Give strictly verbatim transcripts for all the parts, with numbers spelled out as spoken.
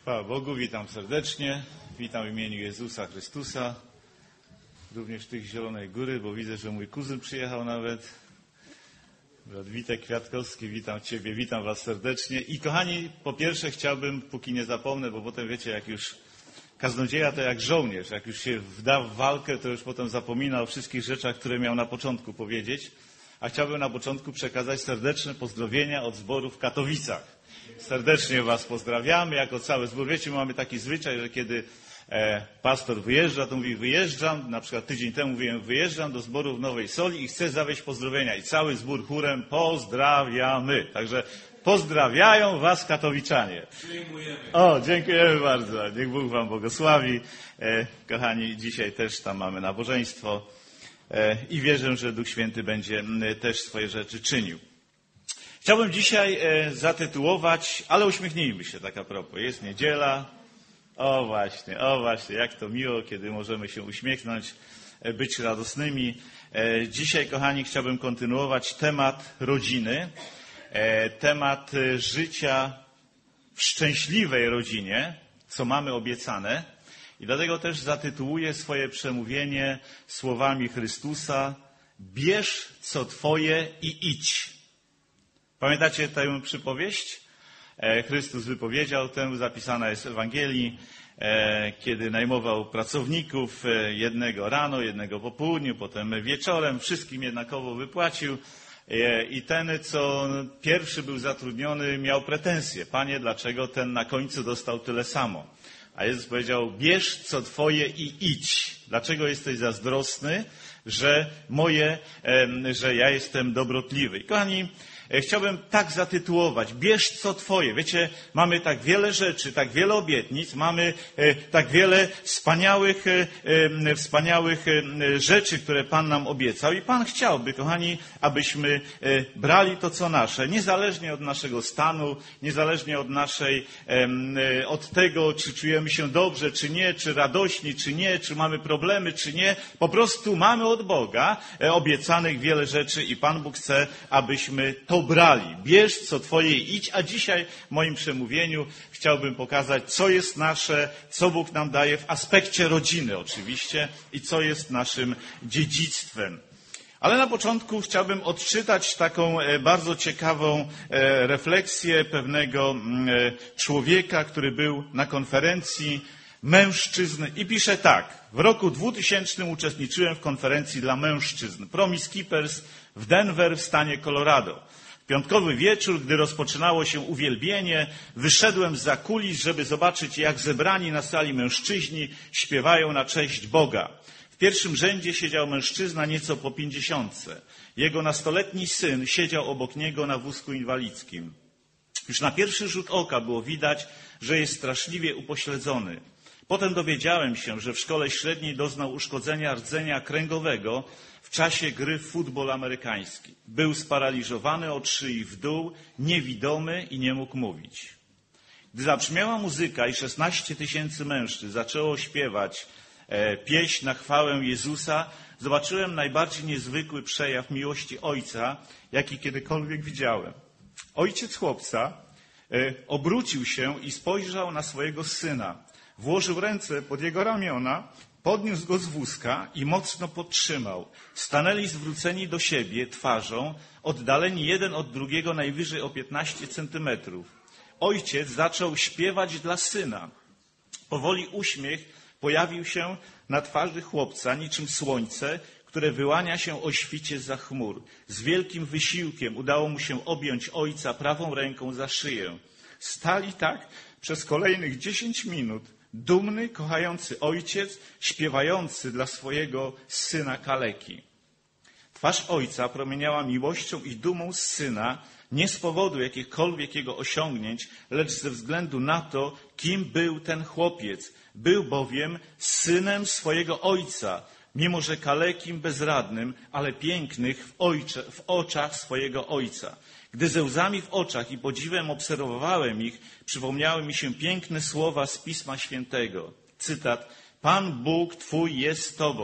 Chwała Bogu, witam serdecznie, witam w imieniu Jezusa Chrystusa, również tych Zielonej Góry, bo widzę, że mój kuzyn przyjechał nawet, brat Witek Kwiatkowski, witam Ciebie, witam Was serdecznie. I kochani, po pierwsze chciałbym, póki nie zapomnę, bo potem wiecie, jak już kaznodzieja to jak żołnierz, jak już się wda w walkę, to już potem zapomina o wszystkich rzeczach, które miał na początku powiedzieć, a chciałbym na początku przekazać serdeczne pozdrowienia od zboru w Katowicach. Serdecznie Was pozdrawiamy, jako cały zbór. Wiecie, mamy taki zwyczaj, że kiedy e, pastor wyjeżdża, to mówi wyjeżdżam, na przykład tydzień temu mówiłem wyjeżdżam do zboru w Nowej Soli i chcę zawieźć pozdrowienia. I cały zbór chórem pozdrawiamy. Także pozdrawiają Was katowiczanie. Dziękujemy. O, dziękujemy bardzo. Niech Bóg Wam błogosławi. E, kochani, dzisiaj też tam mamy nabożeństwo e, i wierzę, że Duch Święty będzie m, też swoje rzeczy czynił. Chciałbym dzisiaj e, zatytułować, ale uśmiechnijmy się tak a propos. Jest niedziela. O właśnie, o właśnie, jak to miło, kiedy możemy się uśmiechnąć, e, być radosnymi. E, dzisiaj, kochani, chciałbym kontynuować temat rodziny, e, temat e, życia w szczęśliwej rodzinie, co mamy obiecane. I dlatego też zatytułuję swoje przemówienie słowami Chrystusa: bierz co Twoje i idź. Pamiętacie tę przypowieść? Chrystus wypowiedział tę, zapisana jest w Ewangelii, kiedy najmował pracowników, jednego rano, jednego po południu, potem wieczorem, wszystkim jednakowo wypłacił. I ten, co pierwszy był zatrudniony, miał pretensje. Panie, dlaczego ten na końcu dostał tyle samo? A Jezus powiedział: bierz co Twoje i idź. Dlaczego jesteś zazdrosny, że moje, że ja jestem dobrotliwy? I kochani, chciałbym tak zatytułować: bierz co Twoje. Wiecie, mamy tak wiele rzeczy, tak wiele obietnic, mamy e, tak wiele wspaniałych, e, wspaniałych e, rzeczy, które Pan nam obiecał. I Pan chciałby, kochani, abyśmy e, brali to, co nasze, niezależnie od naszego stanu, niezależnie od naszej, e, od tego, czy czujemy się dobrze, czy nie, czy radośni, czy nie, czy mamy problemy, czy nie. Po prostu mamy od Boga e, obiecanych wiele rzeczy i Pan Bóg chce, abyśmy to brali. Bierz co Twoje i idź. A dzisiaj w moim przemówieniu chciałbym pokazać, co jest nasze, co Bóg nam daje w aspekcie rodziny oczywiście i co jest naszym dziedzictwem. Ale na początku chciałbym odczytać taką bardzo ciekawą refleksję pewnego człowieka, który był na konferencji mężczyzn i pisze tak: w roku dwutysięcznym uczestniczyłem w konferencji dla mężczyzn Promise Keepers w Denver w stanie Colorado. W piątkowy wieczór, gdy rozpoczynało się uwielbienie, wyszedłem zza kulis, żeby zobaczyć, jak zebrani na sali mężczyźni śpiewają na cześć Boga. W pierwszym rzędzie siedział mężczyzna nieco po pięćdziesiątce. Jego nastoletni syn siedział obok niego na wózku inwalidzkim. Już na pierwszy rzut oka było widać, że jest straszliwie upośledzony. Potem dowiedziałem się, że w szkole średniej doznał uszkodzenia rdzenia kręgowego w czasie gry w futbol amerykański. Był sparaliżowany od szyi w dół, niewidomy i nie mógł mówić. Gdy zabrzmiała muzyka i szesnaście tysięcy mężczyzn zaczęło śpiewać e, pieśń na chwałę Jezusa, zobaczyłem najbardziej niezwykły przejaw miłości Ojca, jaki kiedykolwiek widziałem. Ojciec chłopca e, obrócił się i spojrzał na swojego syna. Włożył ręce pod jego ramiona, podniósł go z wózka i mocno podtrzymał. Stanęli zwróceni do siebie twarzą, oddaleni jeden od drugiego najwyżej o piętnaście centymetrów. Ojciec zaczął śpiewać dla syna. Powoli uśmiech pojawił się na twarzy chłopca, niczym słońce, które wyłania się o świcie zza chmur. Z wielkim wysiłkiem udało mu się objąć ojca prawą ręką za szyję. Stali tak przez kolejnych dziesięć minut. Dumny, kochający ojciec, śpiewający dla swojego syna kaleki. Twarz ojca promieniała miłością i dumą z syna, nie z powodu jakichkolwiek jego osiągnięć, lecz ze względu na to, kim był ten chłopiec. Był bowiem synem swojego ojca, mimo że kalekim, bezradnym, ale pięknych w, ojcze, w oczach swojego ojca. Gdy ze łzami w oczach i podziwem obserwowałem ich, przypomniały mi się piękne słowa z Pisma Świętego. Cytat: Pan Bóg Twój jest z Tobą.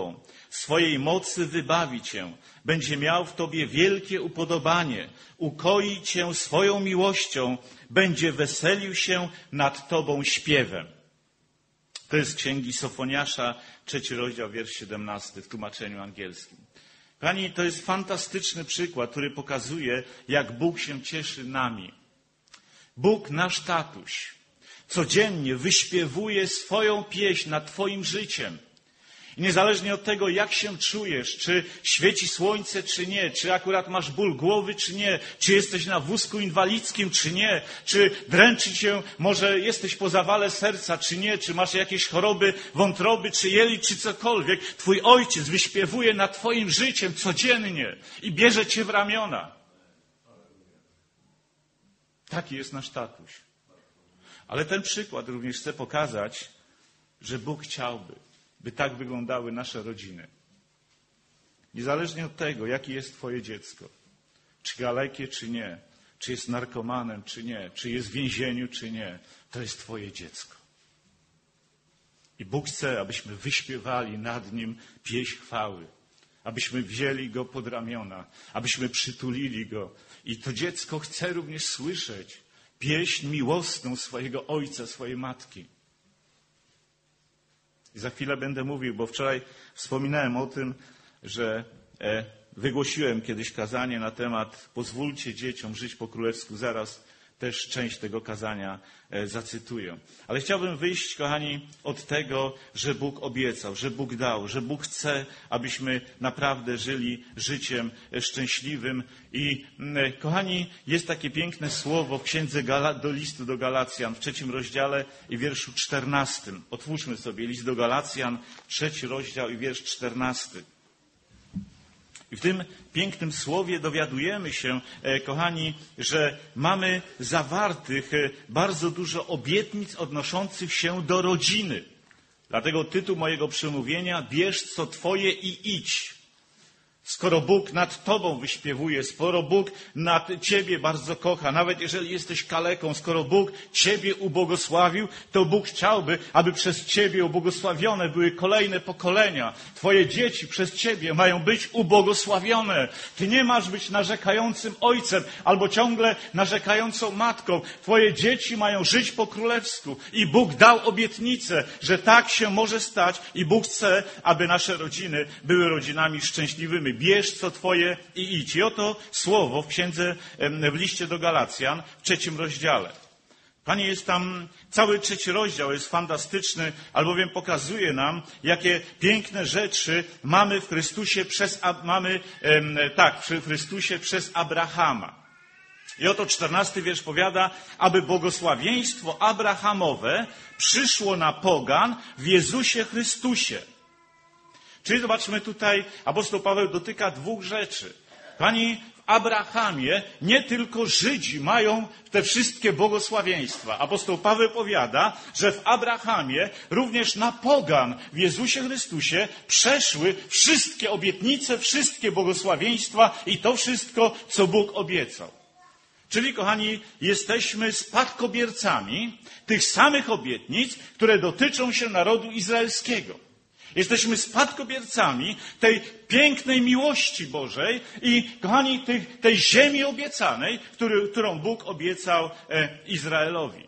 swojej mocy wybawi cię. Będzie miał w tobie wielkie upodobanie. Ukoi cię swoją miłością. Będzie weselił się nad tobą śpiewem. To jest z księgi Sofoniasza, trzeci rozdział, wiersz siedemnasty w tłumaczeniu angielskim. Kochani, to jest fantastyczny przykład, który pokazuje, jak Bóg się cieszy nami. Bóg, nasz tatuś, codziennie wyśpiewuje swoją pieśń nad twoim życiem. I niezależnie od tego, jak się czujesz, czy świeci słońce, czy nie, czy akurat masz ból głowy, czy nie, czy jesteś na wózku inwalidzkim, czy nie, czy dręczy cię, może jesteś po zawale serca, czy nie, czy masz jakieś choroby wątroby, czy jelit, czy cokolwiek, twój ojciec wyśpiewuje nad twoim życiem codziennie i bierze cię w ramiona. Taki jest nasz tatuś. Ale ten przykład również chce pokazać, że Bóg chciałby, by tak wyglądały nasze rodziny. Niezależnie od tego, jakie jest twoje dziecko, czy kalekie, czy nie, czy jest narkomanem, czy nie, czy jest w więzieniu, czy nie, to jest twoje dziecko. I Bóg chce, abyśmy wyśpiewali nad nim pieśń chwały, abyśmy wzięli go pod ramiona, abyśmy przytulili go. I to dziecko chce również słyszeć pieśń miłosną swojego ojca, swojej matki. I za chwilę będę mówił, bo wczoraj wspominałem o tym, że wygłosiłem kiedyś kazanie na temat pozwólcie dzieciom żyć po królewsku. Zaraz też część tego kazania zacytuję. Ale chciałbym wyjść, kochani, od tego, że Bóg obiecał, że Bóg dał, że Bóg chce, abyśmy naprawdę żyli życiem szczęśliwym. I kochani, jest takie piękne słowo w księdze Gala- do listu do Galacjan w trzecim rozdziale i wierszu czternastym. Otwórzmy sobie list do Galacjan, trzeci rozdział i wiersz czternasty. I w tym pięknym słowie dowiadujemy się, kochani, że mamy zawartych bardzo dużo obietnic odnoszących się do rodziny. Dlatego tytuł mojego przemówienia: bierz co twoje i idź. Skoro Bóg nad tobą wyśpiewuje, skoro Bóg nad ciebie bardzo kocha, nawet jeżeli jesteś kaleką, skoro Bóg ciebie ubłogosławił, to Bóg chciałby, aby przez ciebie ubłogosławione były kolejne pokolenia. Twoje dzieci przez ciebie mają być ubłogosławione. Ty nie masz być narzekającym ojcem albo ciągle narzekającą matką. Twoje dzieci mają żyć po królewsku. I Bóg dał obietnicę, że tak się może stać i Bóg chce, aby nasze rodziny były rodzinami szczęśliwymi. Bierz co twoje i idź. I oto słowo w księdze, w liście do Galacjan, w trzecim rozdziale. Panie, jest tam cały trzeci rozdział, jest fantastyczny, albowiem pokazuje nam, jakie piękne rzeczy mamy w Chrystusie przez, mamy, tak, w Chrystusie przez Abrahama. I oto czternasty wiersz powiada, aby błogosławieństwo abrahamowe przyszło na pogan w Jezusie Chrystusie. Czyli zobaczmy tutaj, apostoł Paweł dotyka dwóch rzeczy. Pani, w Abrahamie nie tylko Żydzi mają te wszystkie błogosławieństwa. Apostoł Paweł powiada, że w Abrahamie również na pogan w Jezusie Chrystusie przeszły wszystkie obietnice, wszystkie błogosławieństwa i to wszystko, co Bóg obiecał. Czyli, kochani, jesteśmy spadkobiercami tych samych obietnic, które dotyczą się narodu izraelskiego. Jesteśmy spadkobiercami tej pięknej miłości Bożej i, kochani, tej, tej ziemi obiecanej, który, którą Bóg obiecał e, Izraelowi.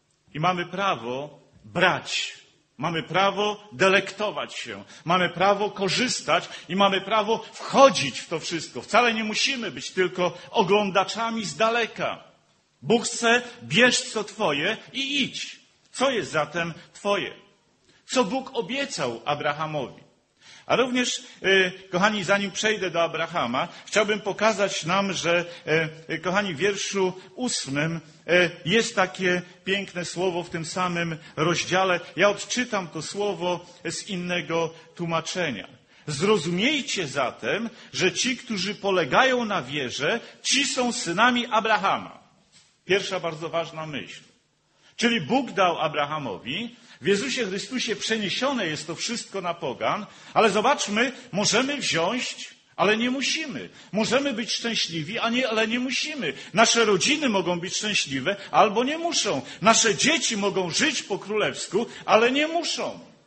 I mamy prawo brać, mamy prawo delektować się, mamy prawo korzystać i mamy prawo wchodzić w to wszystko. Wcale nie musimy być tylko oglądaczami z daleka. Bóg chce, bierz co twoje i idź. Co jest zatem twoje? Co Bóg obiecał Abrahamowi. A również, kochani, zanim przejdę do Abrahama, chciałbym pokazać nam, że, kochani, w wierszu ósmym jest takie piękne słowo w tym samym rozdziale. Ja odczytam to słowo z innego tłumaczenia. Zrozumiejcie zatem, że ci, którzy polegają na wierze, ci są synami Abrahama. Pierwsza bardzo ważna myśl. Czyli Bóg dał Abrahamowi, w Jezusie Chrystusie przeniesione jest to wszystko na pogan, ale zobaczmy, możemy wziąć, ale nie musimy. Możemy być szczęśliwi, a nie, ale nie musimy. Nasze rodziny mogą być szczęśliwe, albo nie muszą. Nasze dzieci mogą żyć po królewsku, ale nie muszą.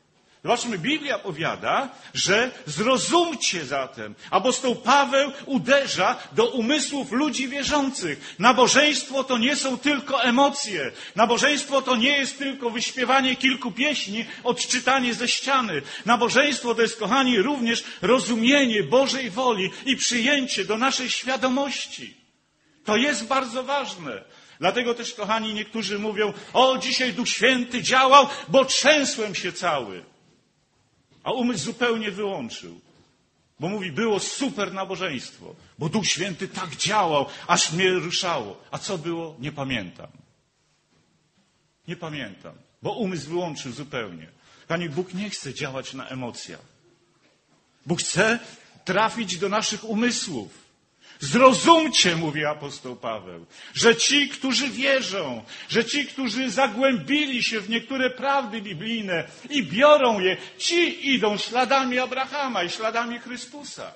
Zobaczmy, Biblia powiada, że zrozumcie zatem. Apostoł Paweł uderza do umysłów ludzi wierzących. Nabożeństwo to nie są tylko emocje. Nabożeństwo to nie jest tylko wyśpiewanie kilku pieśni, odczytanie ze ściany. Nabożeństwo to jest, kochani, również rozumienie Bożej woli i przyjęcie do naszej świadomości. To jest bardzo ważne. Dlatego też, kochani, niektórzy mówią, o, dzisiaj Duch Święty działał, bo trzęsłem się cały. A umysł zupełnie wyłączył. Bo mówi, było super nabożeństwo, bo Duch Święty tak działał, aż mnie ruszało. A co było? Nie pamiętam. Nie pamiętam, bo umysł wyłączył zupełnie. Kochani, Bóg nie chce działać na emocjach. Bóg chce trafić do naszych umysłów. Zrozumcie, mówi apostoł Paweł, że ci, którzy wierzą, że ci, którzy zagłębili się w niektóre prawdy biblijne i biorą je, ci idą śladami Abrahama i śladami Chrystusa.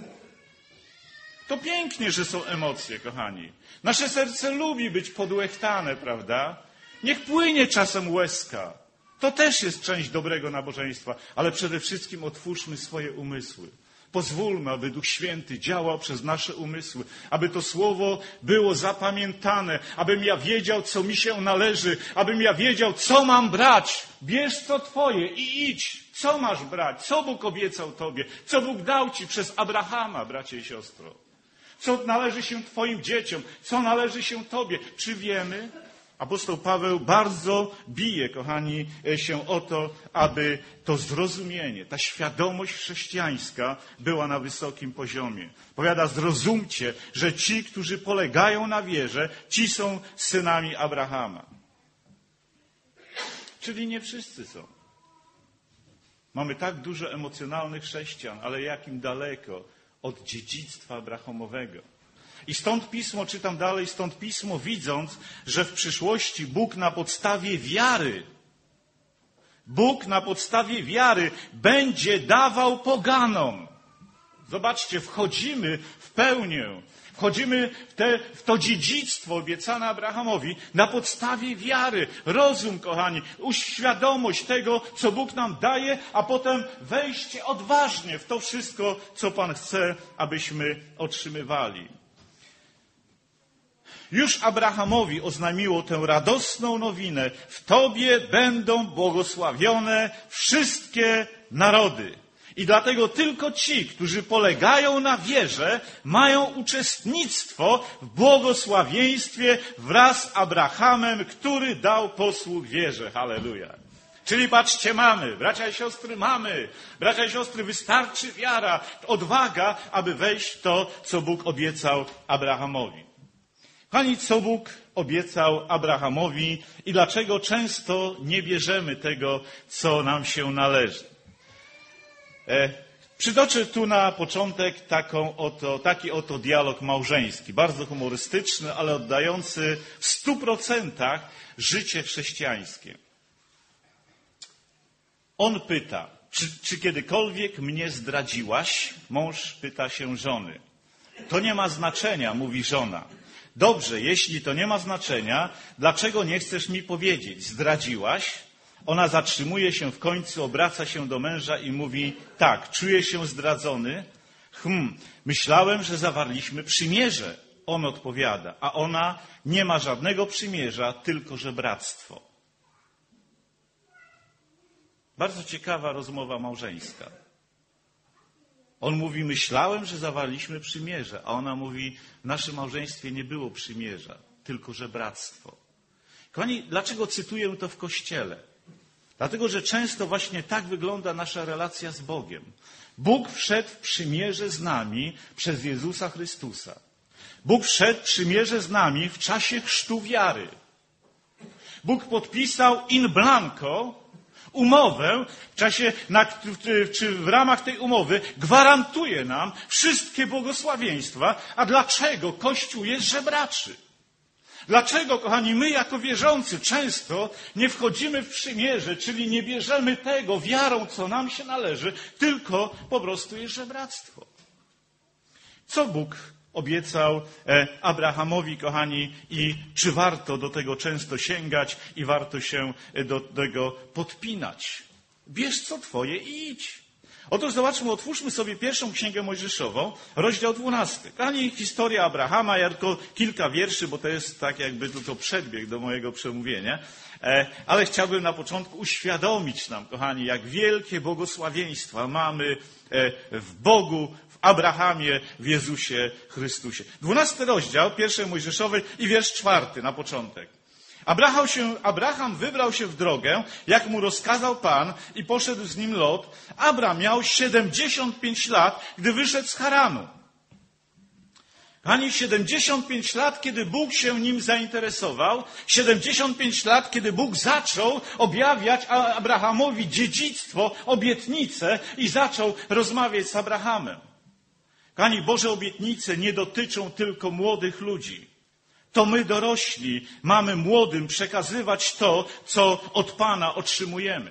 To pięknie, że są emocje, kochani. Nasze serce lubi być podłechtane, prawda? Niech płynie czasem łezka. To też jest część dobrego nabożeństwa, ale przede wszystkim otwórzmy swoje umysły. Pozwólmy, aby Duch Święty działał przez nasze umysły, aby to słowo było zapamiętane, abym ja wiedział, co mi się należy, abym ja wiedział, co mam brać. Bierz co twoje i idź. Co masz brać? Co Bóg obiecał tobie? Co Bóg dał ci przez Abrahama, bracie i siostro? Co należy się twoim dzieciom? Co należy się tobie? Czy wiemy? Apostoł Paweł bardzo bije, kochani, się o to, aby to zrozumienie, ta świadomość chrześcijańska była na wysokim poziomie. Powiada, zrozumcie, że ci, którzy polegają na wierze, ci są synami Abrahama. Czyli nie wszyscy są. Mamy tak dużo emocjonalnych chrześcijan, ale jakim daleko od dziedzictwa abrahamowego. I stąd Pismo, czytam dalej, stąd Pismo, widząc, że w przyszłości Bóg na podstawie wiary, Bóg na podstawie wiary będzie dawał poganom. Zobaczcie, wchodzimy w pełnię, wchodzimy w, te, w to dziedzictwo obiecane Abrahamowi na podstawie wiary. Rozum, kochani, uświadomość tego, co Bóg nam daje, a potem wejście odważnie w to wszystko, co Pan chce, abyśmy otrzymywali. Już Abrahamowi oznajmiło tę radosną nowinę. W Tobie będą błogosławione wszystkie narody. I dlatego tylko ci, którzy polegają na wierze, mają uczestnictwo w błogosławieństwie wraz z Abrahamem, który dał posług wierze. Halleluja. Czyli patrzcie, mamy, bracia i siostry, mamy. Bracia i siostry, wystarczy wiara, odwaga, aby wejść w to, co Bóg obiecał Abrahamowi. Kochani, co Bóg obiecał Abrahamowi i dlaczego często nie bierzemy tego, co nam się należy. E, przytoczę tu na początek taką oto, taki oto dialog małżeński, bardzo humorystyczny, ale oddający w stu procentach życie chrześcijańskie. On pyta, czy, czy kiedykolwiek mnie zdradziłaś? Mąż pyta się żony. To nie ma znaczenia, mówi żona. Dobrze, jeśli to nie ma znaczenia, dlaczego nie chcesz mi powiedzieć? Zdradziłaś? Ona zatrzymuje się w końcu, obraca się do męża i mówi, tak, czuję się zdradzony. Hm, myślałem, że zawarliśmy przymierze. On odpowiada, a ona, nie ma żadnego przymierza, tylko że bractwo. Bardzo ciekawa rozmowa małżeńska. On mówi, myślałem, że zawarliśmy przymierze, a ona mówi, w naszym małżeństwie nie było przymierza, tylko że bractwo. Kochani, dlaczego cytuję to w Kościele? Dlatego, że często właśnie tak wygląda nasza relacja z Bogiem. Bóg wszedł w przymierze z nami przez Jezusa Chrystusa. Bóg wszedł w przymierze z nami w czasie chrztu wiary. Bóg podpisał in blanco umowę, w czasie, na, czy w ramach tej umowy gwarantuje nam wszystkie błogosławieństwa. A dlaczego Kościół jest żebraczy? Dlaczego, kochani, my jako wierzący często nie wchodzimy w przymierze, czyli nie bierzemy tego wiarą, co nam się należy, tylko po prostu jest żebractwo. Co Bóg obiecał Abrahamowi, kochani, i czy warto do tego często sięgać i warto się do tego podpinać? Bierz co twoje i idź. Otóż zobaczmy, otwórzmy sobie pierwszą księgę Mojżeszową, rozdział dwunasty. Ani historia Abrahama, ja tylko kilka wierszy, bo to jest tak jakby tylko przedbieg do mojego przemówienia. Ale chciałbym na początku uświadomić nam, kochani, jak wielkie błogosławieństwa mamy w Bogu, w Abrahamie, w Jezusie Chrystusie. Dwunasty rozdział pierwszej Mojżeszowej i wiersz czwarty na początek. Abraham, się, Abraham wybrał się w drogę, jak mu rozkazał Pan, i poszedł z nim Lot. Abram miał siedemdziesiąt pięć lat, gdy wyszedł z Haranu. Ani siedemdziesiąt pięć lat, kiedy Bóg się nim zainteresował, siedemdziesiąt pięć lat, kiedy Bóg zaczął objawiać Abrahamowi dziedzictwo, obietnice i zaczął rozmawiać z Abrahamem. Kochani, Boże obietnice nie dotyczą tylko młodych ludzi. To my dorośli mamy młodym przekazywać to, co od Pana otrzymujemy.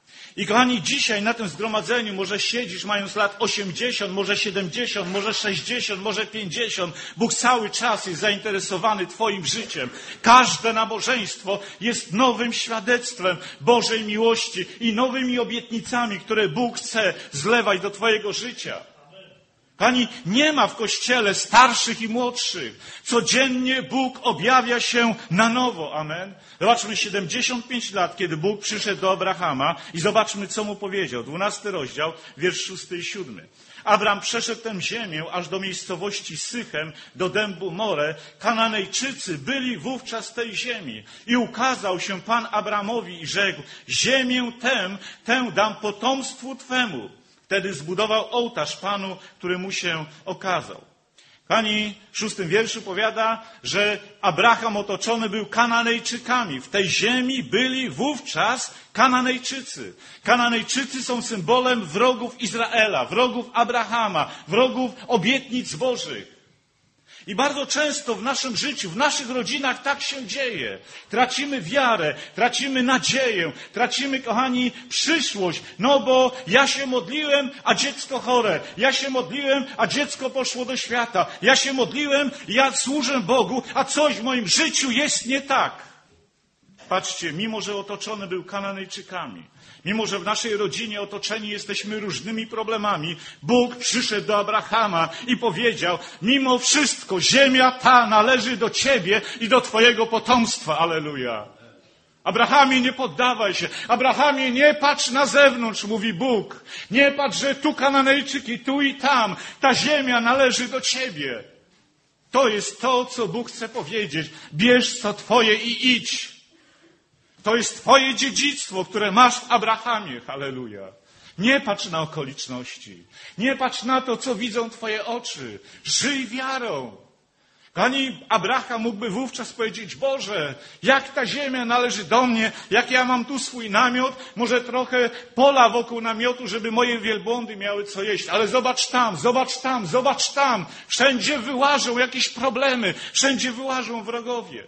I kochani, dzisiaj na tym zgromadzeniu może siedzisz mając lat osiemdziesiąt, może siedemdziesiąt, może sześćdziesiąt, może pięćdziesiąt. Bóg cały czas jest zainteresowany Twoim życiem. Każde nabożeństwo jest nowym świadectwem Bożej miłości i nowymi obietnicami, które Bóg chce zlewać do Twojego życia. Kochani, nie ma w Kościele starszych i młodszych. Codziennie Bóg objawia się na nowo. Amen. Zobaczmy, siedemdziesiąt pięć lat, kiedy Bóg przyszedł do Abrahama i zobaczmy, co mu powiedział. Dwunasty rozdział, wiersz szósty i siódmy. Abram przeszedł tę ziemię aż do miejscowości Sychem, do dębu More. Kananejczycy byli wówczas tej ziemi. I ukazał się Pan Abramowi i rzekł: ziemię tę, tę dam potomstwu Twemu. Wtedy zbudował ołtarz Panu, który mu się okazał. Kochani, w szóstym wierszu powiada, że Abraham otoczony był Kananejczykami. W tej ziemi byli wówczas Kananejczycy. Kananejczycy są symbolem wrogów Izraela, wrogów Abrahama, wrogów obietnic Bożych. I bardzo często w naszym życiu, w naszych rodzinach tak się dzieje. Tracimy wiarę, tracimy nadzieję, tracimy, kochani, przyszłość. No bo ja się modliłem, a dziecko chore. Ja się modliłem, a dziecko poszło do świata. Ja się modliłem, ja służę Bogu, a coś w moim życiu jest nie tak. Patrzcie, mimo że otoczony był Kananejczykami, mimo że w naszej rodzinie otoczeni jesteśmy różnymi problemami, Bóg przyszedł do Abrahama i powiedział: mimo wszystko ziemia ta należy do Ciebie i do Twojego potomstwa. Alleluja. Abrahamie, nie poddawaj się. Abrahamie, nie patrz na zewnątrz, mówi Bóg. Nie patrz, że tu Kananejczyki, tu i tam. Ta ziemia należy do Ciebie. To jest to, co Bóg chce powiedzieć. Bierz co Twoje i idź. To jest Twoje dziedzictwo, które masz w Abrahamie. Halleluja. Nie patrz na okoliczności. Nie patrz na to, co widzą Twoje oczy. Żyj wiarą. Kochani, Abraham mógłby wówczas powiedzieć: Boże, jak ta ziemia należy do mnie, jak ja mam tu swój namiot, może trochę pola wokół namiotu, żeby moje wielbłądy miały co jeść. Ale zobacz tam, zobacz tam, zobacz tam. Wszędzie wyłażą jakieś problemy. Wszędzie wyłażą wrogowie.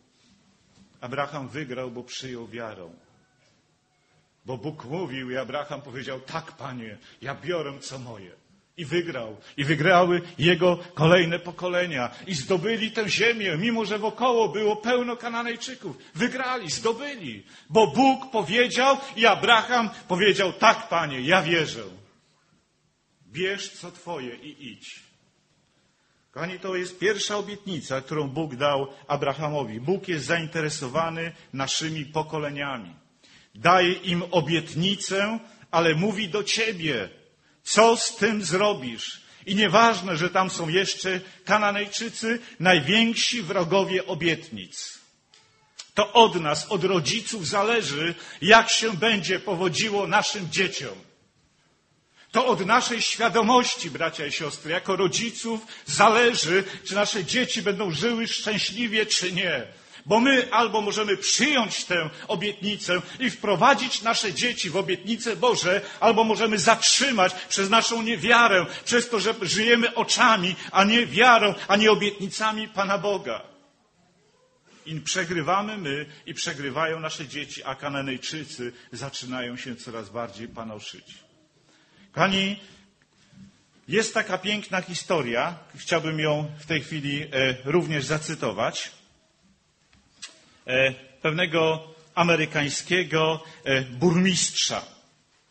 Abraham wygrał, bo przyjął wiarą. Bo Bóg mówił i Abraham powiedział: tak, Panie, ja biorę co moje. I wygrał. I wygrały jego kolejne pokolenia. I zdobyli tę ziemię, mimo że wokoło było pełno Kananejczyków. Wygrali, zdobyli. Bo Bóg powiedział i Abraham powiedział: tak, Panie, ja wierzę. Bierz co Twoje i idź. Kochani, to jest pierwsza obietnica, którą Bóg dał Abrahamowi. Bóg jest zainteresowany naszymi pokoleniami. Daje im obietnicę, ale mówi do Ciebie: co z tym zrobisz? I nieważne, że tam są jeszcze Kananejczycy, najwięksi wrogowie obietnic. To od nas, od rodziców zależy, jak się będzie powodziło naszym dzieciom. To od naszej świadomości, bracia i siostry, jako rodziców zależy, czy nasze dzieci będą żyły szczęśliwie, czy nie. Bo my albo możemy przyjąć tę obietnicę i wprowadzić nasze dzieci w obietnice Boże, albo możemy zatrzymać przez naszą niewiarę, przez to, że żyjemy oczami, a nie wiarą, a nie obietnicami Pana Boga. I przegrywamy my i przegrywają nasze dzieci, a Kananejczycy zaczynają się coraz bardziej panoszyć. Kochani, jest taka piękna historia, chciałbym ją w tej chwili również zacytować, pewnego amerykańskiego burmistrza.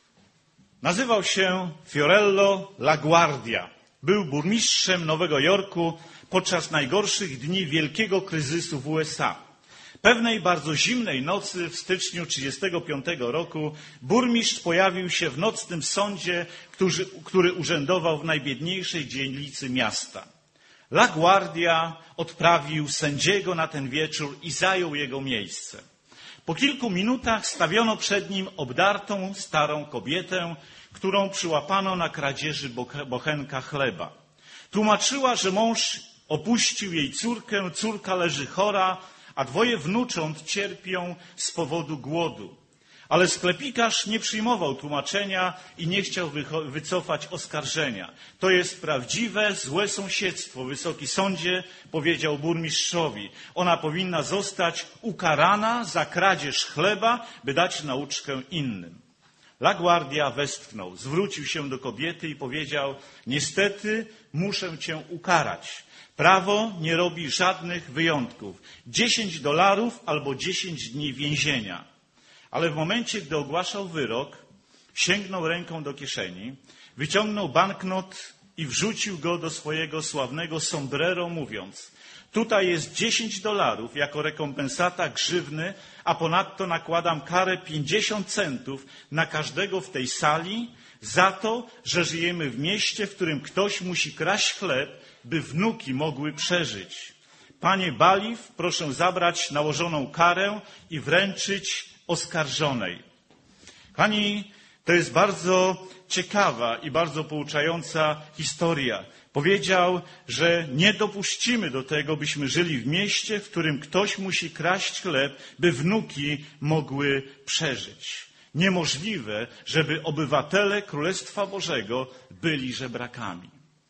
Nazywał się Fiorello LaGuardia. Był burmistrzem Nowego Jorku podczas najgorszych dni wielkiego kryzysu w U S A. Pewnej bardzo zimnej nocy w styczniu trzydziestego piątego roku burmistrz pojawił się w nocnym sądzie, który, który urzędował w najbiedniejszej dzielnicy miasta. LaGuardia odprawił sędziego na ten wieczór i zajął jego miejsce. Po kilku minutach stawiono przed nim obdartą, starą kobietę, którą przyłapano na kradzieży bochenka chleba. Tłumaczyła, że mąż opuścił jej córkę, córka leży chora, a dwoje wnucząt cierpią z powodu głodu. Ale sklepikarz nie przyjmował tłumaczenia i nie chciał wycofać oskarżenia. To jest prawdziwe, złe sąsiedztwo, Wysoki Sądzie, powiedział burmistrzowi. Ona powinna zostać ukarana za kradzież chleba, by dać nauczkę innym. LaGuardia westchnął, zwrócił się do kobiety i powiedział: niestety muszę cię ukarać. Prawo nie robi żadnych wyjątków. Dziesięć dolarów albo dziesięć dni więzienia. Ale w momencie, gdy ogłaszał wyrok, sięgnął ręką do kieszeni, wyciągnął banknot i wrzucił go do swojego sławnego sombrero, mówiąc: tutaj jest dziesięć dolarów jako rekompensata grzywny, a ponadto nakładam karę pięćdziesiąt centów na każdego w tej sali za to, że żyjemy w mieście, w którym ktoś musi kraść chleb, by wnuki mogły przeżyć. Panie Baliw, proszę zabrać nałożoną karę i wręczyć oskarżonej. Pani, to jest bardzo ciekawa i bardzo pouczająca historia. Powiedział, że nie dopuścimy do tego, byśmy żyli w mieście, w którym ktoś musi kraść chleb, by wnuki mogły przeżyć. Niemożliwe, żeby obywatele Królestwa Bożego byli żebrakami.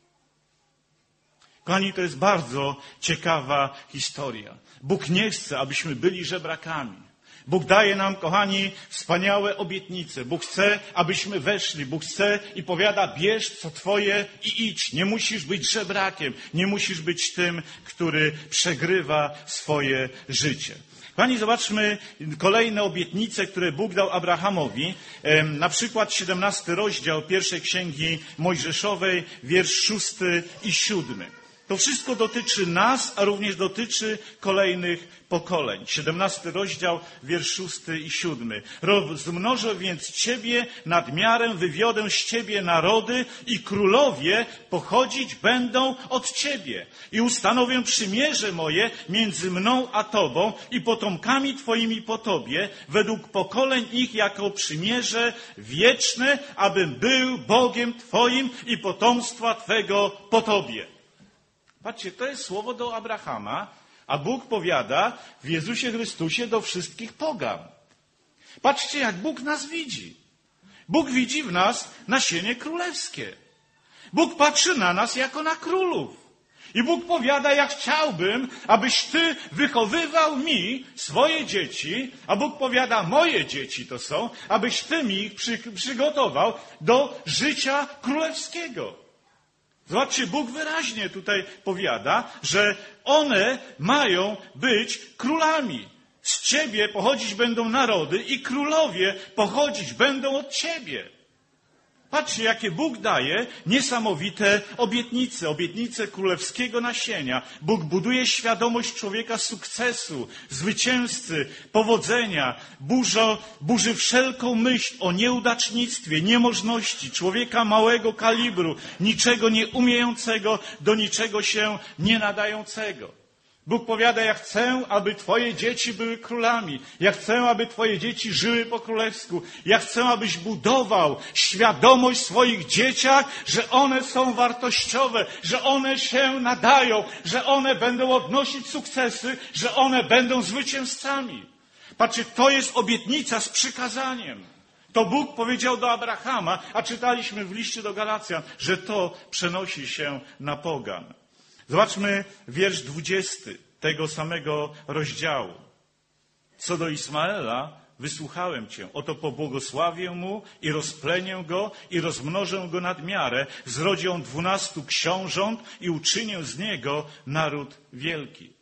Kochani, to jest bardzo ciekawa historia. Bóg nie chce, abyśmy byli żebrakami. Bóg daje nam, kochani, wspaniałe obietnice. Bóg chce, abyśmy weszli. Bóg chce i powiada: bierz co twoje i idź. Nie musisz być żebrakiem. Nie musisz być tym, który przegrywa swoje życie. Kochani, zobaczmy kolejne obietnice, które Bóg dał Abrahamowi. Na przykład siedemnasty rozdział pierwszej Księgi Mojżeszowej, wiersz szósty i siódmy. To wszystko dotyczy nas, a również dotyczy kolejnych pokoleń. siedemnasty rozdział, wiersz szósty i siódmy. Rozmnożę więc Ciebie, nad miarę wywiodę z Ciebie narody i królowie pochodzić będą od Ciebie. I ustanowię przymierze moje między mną a Tobą i potomkami Twoimi po Tobie, według pokoleń ich jako przymierze wieczne, abym był Bogiem Twoim i potomstwa Twego po Tobie. Patrzcie, to jest słowo do Abrahama, a Bóg powiada w Jezusie Chrystusie do wszystkich pogan. Patrzcie, jak Bóg nas widzi. Bóg widzi w nas nasienie królewskie. Bóg patrzy na nas jako na królów. I Bóg powiada: ja chciałbym, abyś ty wychowywał mi swoje dzieci, a Bóg powiada: moje dzieci to są, abyś ty mi ich przy, przygotował do życia królewskiego. Zobaczcie, Bóg wyraźnie tutaj powiada, że one mają być królami. Z Ciebie pochodzić będą narody i królowie pochodzić będą od Ciebie. Patrzcie, jakie Bóg daje niesamowite obietnice, obietnice królewskiego nasienia. Bóg buduje świadomość człowieka sukcesu, zwycięzcy, powodzenia, burzo, burzy wszelką myśl o nieudacznictwie, niemożności, człowieka małego kalibru, niczego nie umiejącego, do niczego się nie nadającego. Bóg powiada: ja chcę, aby Twoje dzieci były królami. Ja chcę, aby Twoje dzieci żyły po królewsku. Ja chcę, abyś budował świadomość w swoich dzieciach, że one są wartościowe, że one się nadają, że one będą odnosić sukcesy, że one będą zwycięzcami. Patrzcie, to jest obietnica z przykazaniem. To Bóg powiedział do Abrahama, a czytaliśmy w liście do Galacjan, że to przenosi się na pogan. Zobaczmy wiersz dwudziesty tego samego rozdziału. Co do Ismaela, wysłuchałem Cię. Oto pobłogosławię mu i rozplenię go i rozmnożę go nad miarę. Zrodzi on dwunastu książąt i uczynię z niego naród wielki.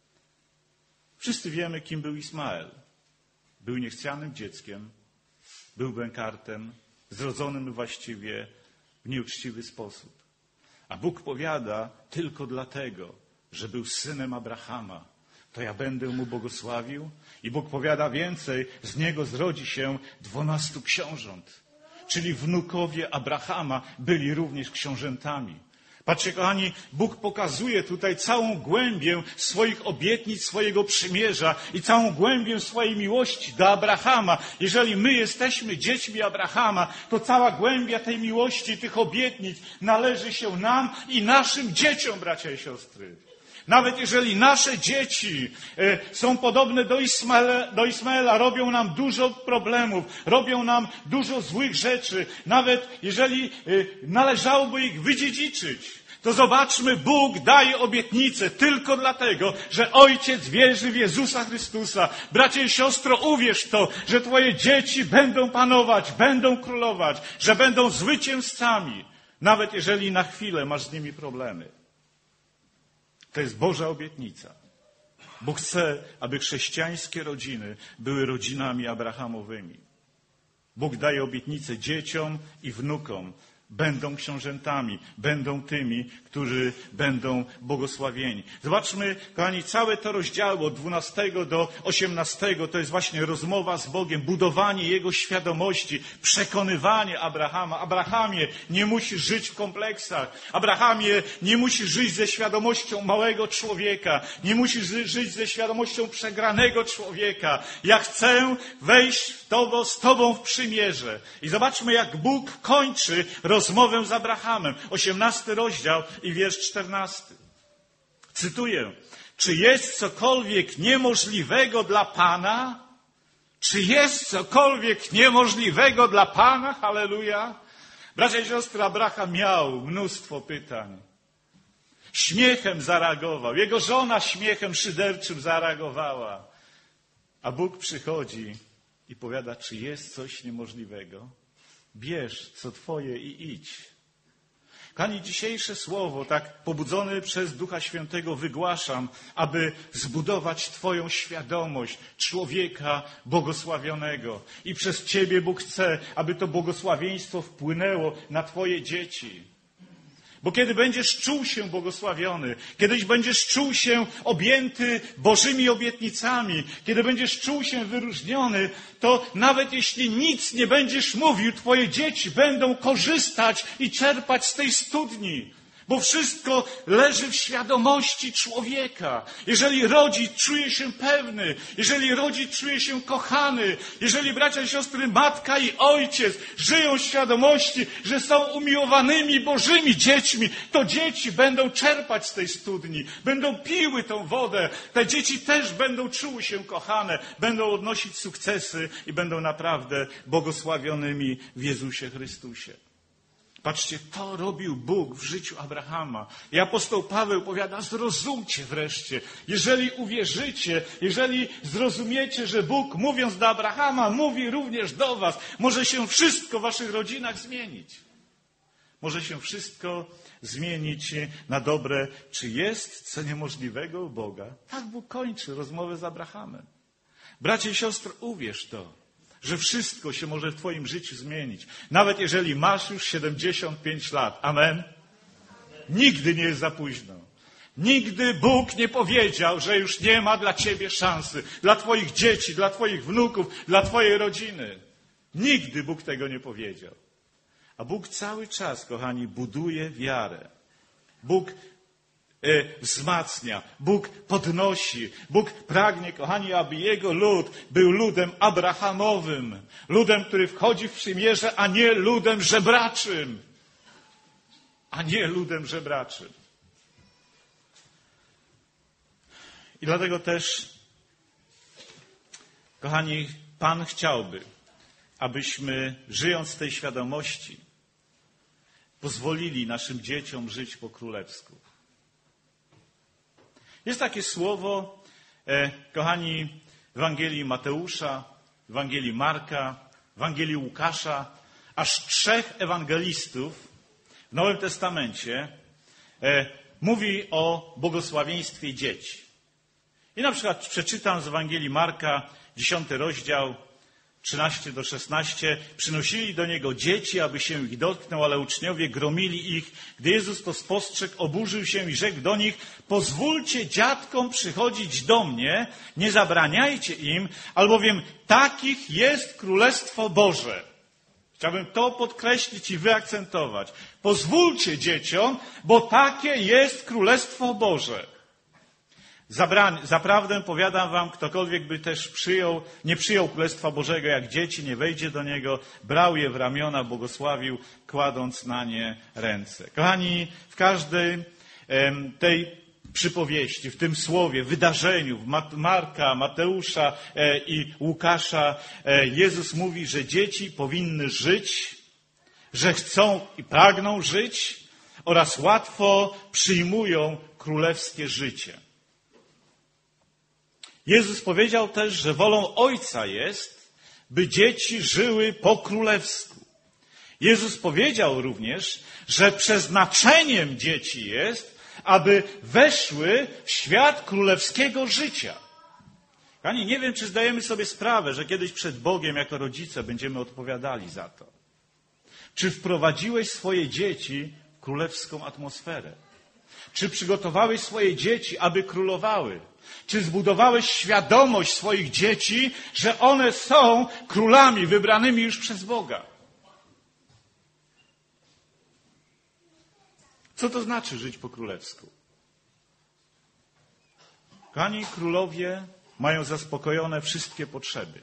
Wszyscy wiemy, kim był Ismael. Był niechcianym dzieckiem, był bękartem, zrodzonym właściwie w nieuczciwy sposób. A Bóg powiada, tylko dlatego, że był synem Abrahama, to ja będę mu błogosławił. I Bóg powiada więcej, z niego zrodzi się dwunastu książąt. Czyli wnukowie Abrahama byli również książętami. Patrzcie, kochani, Bóg pokazuje tutaj całą głębię swoich obietnic, swojego przymierza i całą głębię swojej miłości do Abrahama. Jeżeli my jesteśmy dziećmi Abrahama, to cała głębia tej miłości, tych obietnic należy się nam i naszym dzieciom, bracia i siostry. Nawet jeżeli nasze dzieci są podobne do Ismaela, do Ismaela, robią nam dużo problemów, robią nam dużo złych rzeczy, nawet jeżeli należałoby ich wydziedziczyć, to zobaczmy, Bóg daje obietnicę tylko dlatego, że Ojciec wierzy w Jezusa Chrystusa. Bracie i siostro, uwierz w to, że twoje dzieci będą panować, będą królować, że będą zwycięzcami, nawet jeżeli na chwilę masz z nimi problemy. To jest Boża obietnica. Bóg chce, aby chrześcijańskie rodziny były rodzinami abrahamowymi. Bóg daje obietnicę dzieciom i wnukom. Będą książętami, będą tymi, którzy będą błogosławieni. Zobaczmy, kochani, całe to rozdziały od dwunastego do osiemnastego to jest właśnie rozmowa z Bogiem, budowanie Jego świadomości, przekonywanie Abrahama. Abrahamie, nie musisz żyć w kompleksach. Abrahamie, nie musisz żyć ze świadomością małego człowieka. Nie musisz żyć ze świadomością przegranego człowieka. Ja chcę wejść w tobą, z Tobą w przymierze. I zobaczmy, jak Bóg kończy rozmowę z Abrahamem. osiemnasty rozdział i wiersz czternasty. Cytuję. Czy jest cokolwiek niemożliwego dla Pana? Czy jest cokolwiek niemożliwego dla Pana? Halleluja. Bracia i siostry, Abraham miał mnóstwo pytań. Śmiechem zareagował. Jego żona śmiechem szyderczym zareagowała. A Bóg przychodzi i powiada, czy jest coś niemożliwego? Bierz, co twoje i idź. Kochani, dzisiejsze słowo, tak pobudzone przez Ducha Świętego, wygłaszam, aby zbudować twoją świadomość człowieka błogosławionego. I przez ciebie Bóg chce, aby to błogosławieństwo wpłynęło na twoje dzieci. Bo kiedy będziesz czuł się błogosławiony, kiedyś będziesz czuł się objęty Bożymi obietnicami, kiedy będziesz czuł się wyróżniony, to nawet jeśli nic nie będziesz mówił, twoje dzieci będą korzystać i czerpać z tej studni. Bo wszystko leży w świadomości człowieka. Jeżeli rodzic czuje się pewny, jeżeli rodzic czuje się kochany, jeżeli bracia i siostry, matka i ojciec żyją w świadomości, że są umiłowanymi Bożymi dziećmi, to dzieci będą czerpać z tej studni, będą piły tą wodę. Te dzieci też będą czuły się kochane, będą odnosić sukcesy i będą naprawdę błogosławionymi w Jezusie Chrystusie. Patrzcie, to robił Bóg w życiu Abrahama. I apostoł Paweł powiada, zrozumcie wreszcie, jeżeli uwierzycie, jeżeli zrozumiecie, że Bóg, mówiąc do Abrahama, mówi również do was, może się wszystko w waszych rodzinach zmienić. Może się wszystko zmienić na dobre. Czy jest co niemożliwego u Boga? Tak Bóg kończy rozmowę z Abrahamem. Bracie i siostry, uwierz to, że wszystko się może w twoim życiu zmienić. Nawet jeżeli masz już siedemdziesiąt pięć lat. Amen? Nigdy nie jest za późno. Nigdy Bóg nie powiedział, że już nie ma dla ciebie szansy. Dla twoich dzieci, dla twoich wnuków, dla twojej rodziny. Nigdy Bóg tego nie powiedział. A Bóg cały czas, kochani, buduje wiarę. Bóg wzmacnia, Bóg podnosi, Bóg pragnie, kochani, aby Jego lud był ludem abrahamowym, ludem, który wchodzi w przymierze, a nie ludem żebraczym, a nie ludem żebraczym. I dlatego też, kochani, Pan chciałby, abyśmy, żyjąc w tej świadomości, pozwolili naszym dzieciom żyć po królewsku. Jest takie słowo, e, kochani, w Ewangelii Mateusza, w Ewangelii Marka, w Ewangelii Łukasza, aż trzech ewangelistów w Nowym Testamencie e, mówi o błogosławieństwie dzieci. I na przykład przeczytam z Ewangelii Marka, dziesiąty rozdział, trzynaście do szesnastu, przynosili do Niego dzieci, aby się ich dotknął, ale uczniowie gromili ich. Gdy Jezus to spostrzegł, oburzył się i rzekł do nich: pozwólcie dziadkom przychodzić do mnie, nie zabraniajcie im, albowiem takich jest Królestwo Boże. Chciałbym to podkreślić i wyakcentować. Pozwólcie dzieciom, bo takie jest Królestwo Boże. Zabrań, zaprawdę powiadam wam, ktokolwiek by też przyjął, nie przyjął Królestwa Bożego jak dzieci, nie wejdzie do niego, brał je w ramiona, błogosławił, kładąc na nie ręce. Kochani, w każdej em, tej przypowieści, w tym słowie, wydarzeniu, w Marka, Mateusza e, i Łukasza, e, Jezus mówi, że dzieci powinny żyć, że chcą i pragną żyć oraz łatwo przyjmują królewskie życie. Jezus powiedział też, że wolą Ojca jest, by dzieci żyły po królewsku. Jezus powiedział również, że przeznaczeniem dzieci jest, aby weszły w świat królewskiego życia. Kochani, nie wiem, czy zdajemy sobie sprawę, że kiedyś przed Bogiem jako rodzice będziemy odpowiadali za to. Czy wprowadziłeś swoje dzieci w królewską atmosferę? Czy przygotowałeś swoje dzieci, aby królowały? Czy zbudowałeś świadomość swoich dzieci, że one są królami wybranymi już przez Boga? Co to znaczy żyć po królewsku? Kochani, królowie mają zaspokojone wszystkie potrzeby.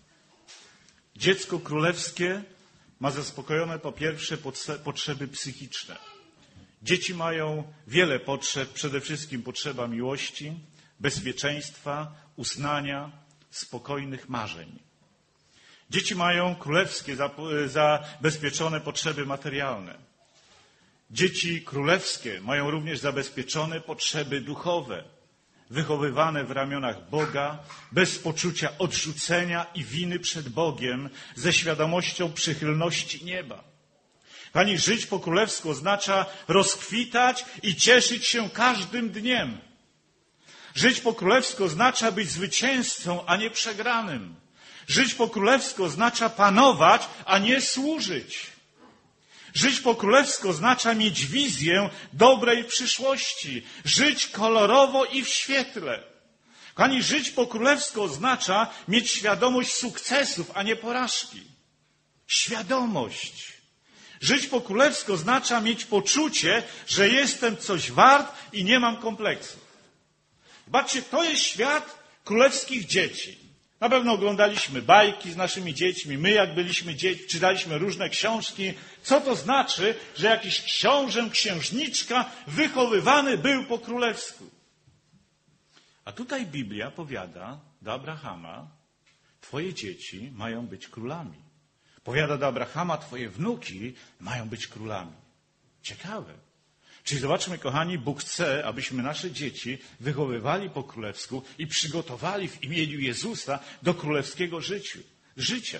Dziecko królewskie ma zaspokojone po pierwsze potrzeby psychiczne. Dzieci mają wiele potrzeb, przede wszystkim potrzeba miłości, bezpieczeństwa, uznania, spokojnych marzeń. Dzieci mają królewskie zabezpieczone potrzeby materialne. Dzieci królewskie mają również zabezpieczone potrzeby duchowe, wychowywane w ramionach Boga, bez poczucia odrzucenia i winy przed Bogiem, ze świadomością przychylności nieba. Kochani, żyć po królewsku oznacza rozkwitać i cieszyć się każdym dniem. Żyć po królewsku oznacza być zwycięzcą, a nie przegranym. Żyć po królewsku oznacza panować, a nie służyć. Żyć po królewsku oznacza mieć wizję dobrej przyszłości. Żyć kolorowo i w świetle. Kochani, żyć po królewsku oznacza mieć świadomość sukcesów, a nie porażki. Świadomość. Żyć po królewsku oznacza mieć poczucie, że jestem coś wart i nie mam kompleksów. Zobaczcie, to jest świat królewskich dzieci. Na pewno oglądaliśmy bajki z naszymi dziećmi. My, jak byliśmy dziećmi, czytaliśmy różne książki. Co to znaczy, że jakiś książę, księżniczka wychowywany był po królewsku? A tutaj Biblia powiada do Abrahama: twoje dzieci mają być królami. Powiada do Abrahama: twoje wnuki mają być królami. Ciekawe. Czyli zobaczmy, kochani, Bóg chce, abyśmy nasze dzieci wychowywali po królewsku i przygotowali w imieniu Jezusa do królewskiego życiu, życia.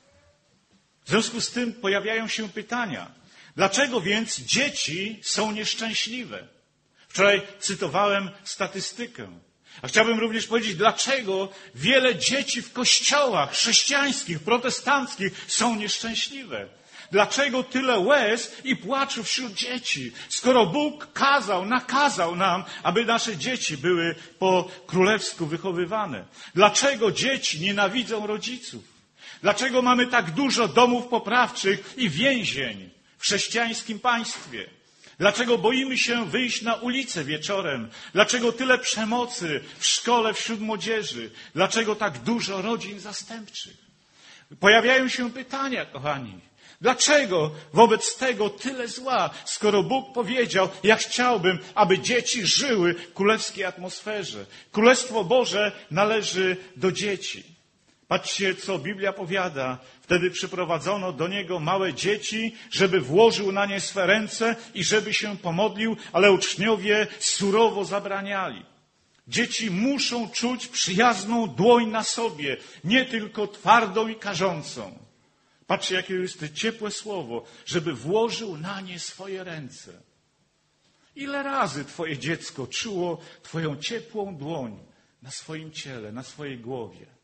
W związku z tym pojawiają się pytania. Dlaczego więc dzieci są nieszczęśliwe? Wczoraj cytowałem statystykę. A chciałbym również powiedzieć, dlaczego wiele dzieci w kościołach chrześcijańskich, protestanckich są nieszczęśliwe. Dlaczego tyle łez i płaczu wśród dzieci, skoro Bóg kazał, nakazał nam, aby nasze dzieci były po królewsku wychowywane? Dlaczego dzieci nienawidzą rodziców? Dlaczego mamy tak dużo domów poprawczych i więzień w chrześcijańskim państwie? Dlaczego boimy się wyjść na ulicę wieczorem? Dlaczego tyle przemocy w szkole wśród młodzieży? Dlaczego tak dużo rodzin zastępczych? Pojawiają się pytania, kochani. Dlaczego wobec tego tyle zła, skoro Bóg powiedział: ja chciałbym, aby dzieci żyły w królewskiej atmosferze. Królestwo Boże należy do dzieci. Patrzcie, co Biblia powiada. Wtedy przyprowadzono do niego małe dzieci, żeby włożył na nie swe ręce i żeby się pomodlił, ale uczniowie surowo zabraniali. Dzieci muszą czuć przyjazną dłoń na sobie, nie tylko twardą i karzącą. Patrzcie, jakie jest to ciepłe słowo, żeby włożył na nie swoje ręce. Ile razy twoje dziecko czuło twoją ciepłą dłoń na swoim ciele, na swojej głowie?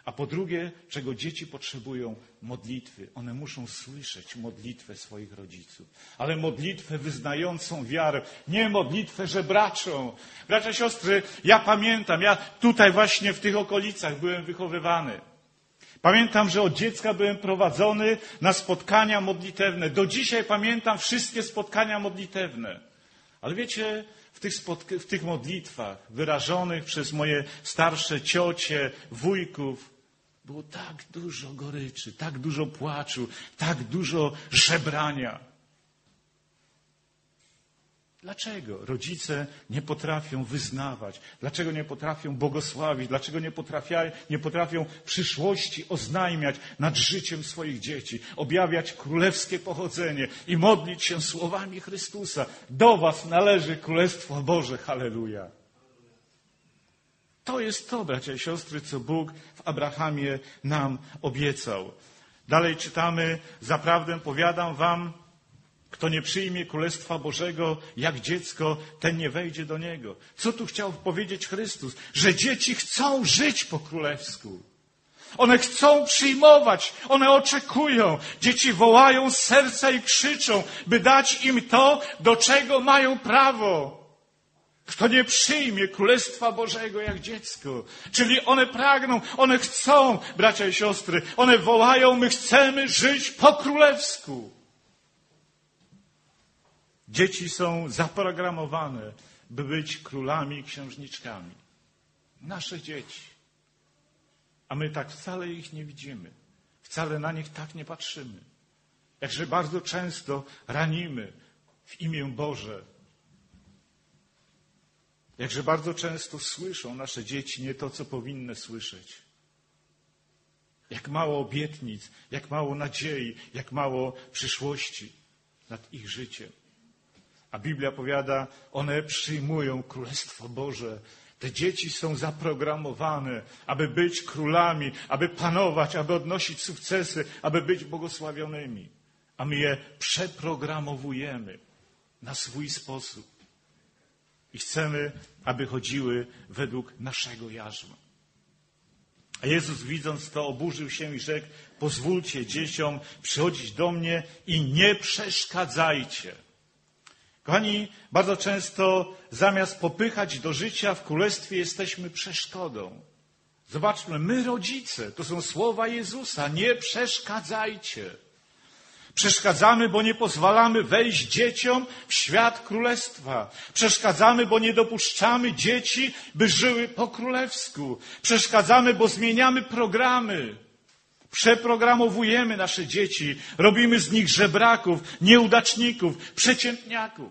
A po drugie, czego dzieci potrzebują? Modlitwy. One muszą słyszeć modlitwę swoich rodziców. Ale modlitwę wyznającą wiarę. Nie modlitwę żebraczą. Bracia, siostry, ja pamiętam, ja tutaj właśnie w tych okolicach byłem wychowywany. Pamiętam, że od dziecka byłem prowadzony na spotkania modlitewne. Do dzisiaj pamiętam wszystkie spotkania modlitewne. Ale wiecie, w tych, spotk- w tych modlitwach wyrażonych przez moje starsze ciocie, wujków, było tak dużo goryczy, tak dużo płaczu, tak dużo żebrania. Dlaczego rodzice nie potrafią wyznawać? Dlaczego nie potrafią błogosławić? Dlaczego nie potrafią, nie potrafią przyszłości oznajmiać nad życiem swoich dzieci? Objawiać królewskie pochodzenie i modlić się słowami Chrystusa. Do was należy Królestwo Boże. Halleluja. To jest to, bracia i siostry, co Bóg w Abrahamie nam obiecał. Dalej czytamy, zaprawdę powiadam wam, kto nie przyjmie Królestwa Bożego jak dziecko, ten nie wejdzie do niego. Co tu chciał powiedzieć Chrystus? Że dzieci chcą żyć po królewsku. One chcą przyjmować, one oczekują. Dzieci wołają z serca i krzyczą, by dać im to, do czego mają prawo. Kto nie przyjmie Królestwa Bożego jak dziecko. Czyli one pragną, one chcą, bracia i siostry, one wołają, my chcemy żyć po królewsku. Dzieci są zaprogramowane, by być królami i księżniczkami. Nasze dzieci. A my tak wcale ich nie widzimy. Wcale na nich tak nie patrzymy. Jakże bardzo często ranimy w imię Boże. Jakże bardzo często słyszą nasze dzieci nie to, co powinny słyszeć. Jak mało obietnic, jak mało nadziei, jak mało przyszłości nad ich życiem. A Biblia powiada, one przyjmują Królestwo Boże. Te dzieci są zaprogramowane, aby być królami, aby panować, aby odnosić sukcesy, aby być błogosławionymi. A my je przeprogramowujemy na swój sposób. I chcemy, aby chodziły według naszego jarzma. A Jezus, widząc to, oburzył się i rzekł, pozwólcie dzieciom przychodzić do mnie i nie przeszkadzajcie. Kochani, bardzo często zamiast popychać do życia w królestwie jesteśmy przeszkodą. Zobaczmy, my rodzice, to są słowa Jezusa, nie przeszkadzajcie. Przeszkadzamy, bo nie pozwalamy wejść dzieciom w świat królestwa. Przeszkadzamy, bo nie dopuszczamy dzieci, by żyły po królewsku. Przeszkadzamy, bo zmieniamy programy. Przeprogramowujemy nasze dzieci. Robimy z nich żebraków, nieudaczników, przeciętniaków.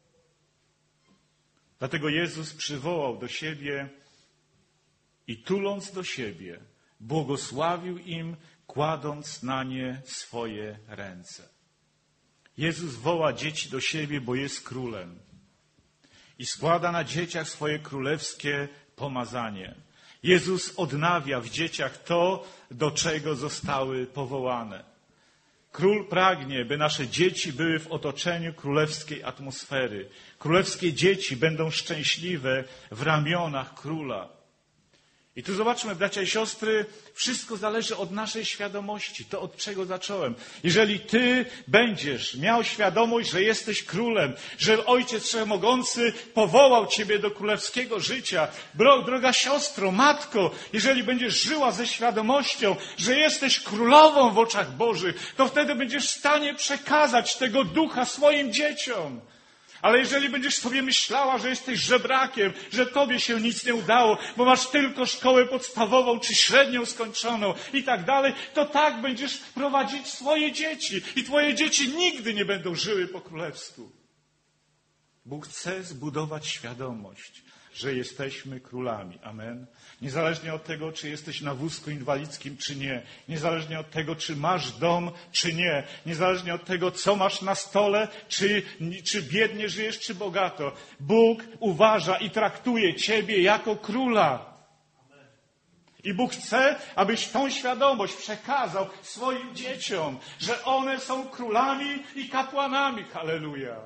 Dlatego Jezus przywołał do siebie i tuląc do siebie, błogosławił im, kładąc na nie swoje ręce. Jezus woła dzieci do siebie, bo jest królem. I składa na dzieciach swoje królewskie pomazanie. Jezus odnawia w dzieciach to, do czego zostały powołane. Król pragnie, by nasze dzieci były w otoczeniu królewskiej atmosfery. Królewskie dzieci będą szczęśliwe w ramionach króla. I tu zobaczmy, bracia i siostry, wszystko zależy od naszej świadomości. To, od czego zacząłem. Jeżeli ty będziesz miał świadomość, że jesteś królem, że Ojciec Wszechmogący powołał ciebie do królewskiego życia, droga siostro, matko, jeżeli będziesz żyła ze świadomością, że jesteś królową w oczach Bożych, to wtedy będziesz w stanie przekazać tego ducha swoim dzieciom. Ale jeżeli będziesz sobie myślała, że jesteś żebrakiem, że tobie się nic nie udało, bo masz tylko szkołę podstawową czy średnią skończoną i tak dalej, to tak będziesz prowadzić swoje dzieci. I twoje dzieci nigdy nie będą żyły po królewsku. Bóg chce zbudować świadomość, że jesteśmy królami. Amen. Niezależnie od tego, czy jesteś na wózku inwalidzkim, czy nie. Niezależnie od tego, czy masz dom, czy nie. Niezależnie od tego, co masz na stole, czy, czy biednie żyjesz, czy bogato. Bóg uważa i traktuje ciebie jako króla. I Bóg chce, abyś tą świadomość przekazał swoim dzieciom, że one są królami i kapłanami. Halleluja.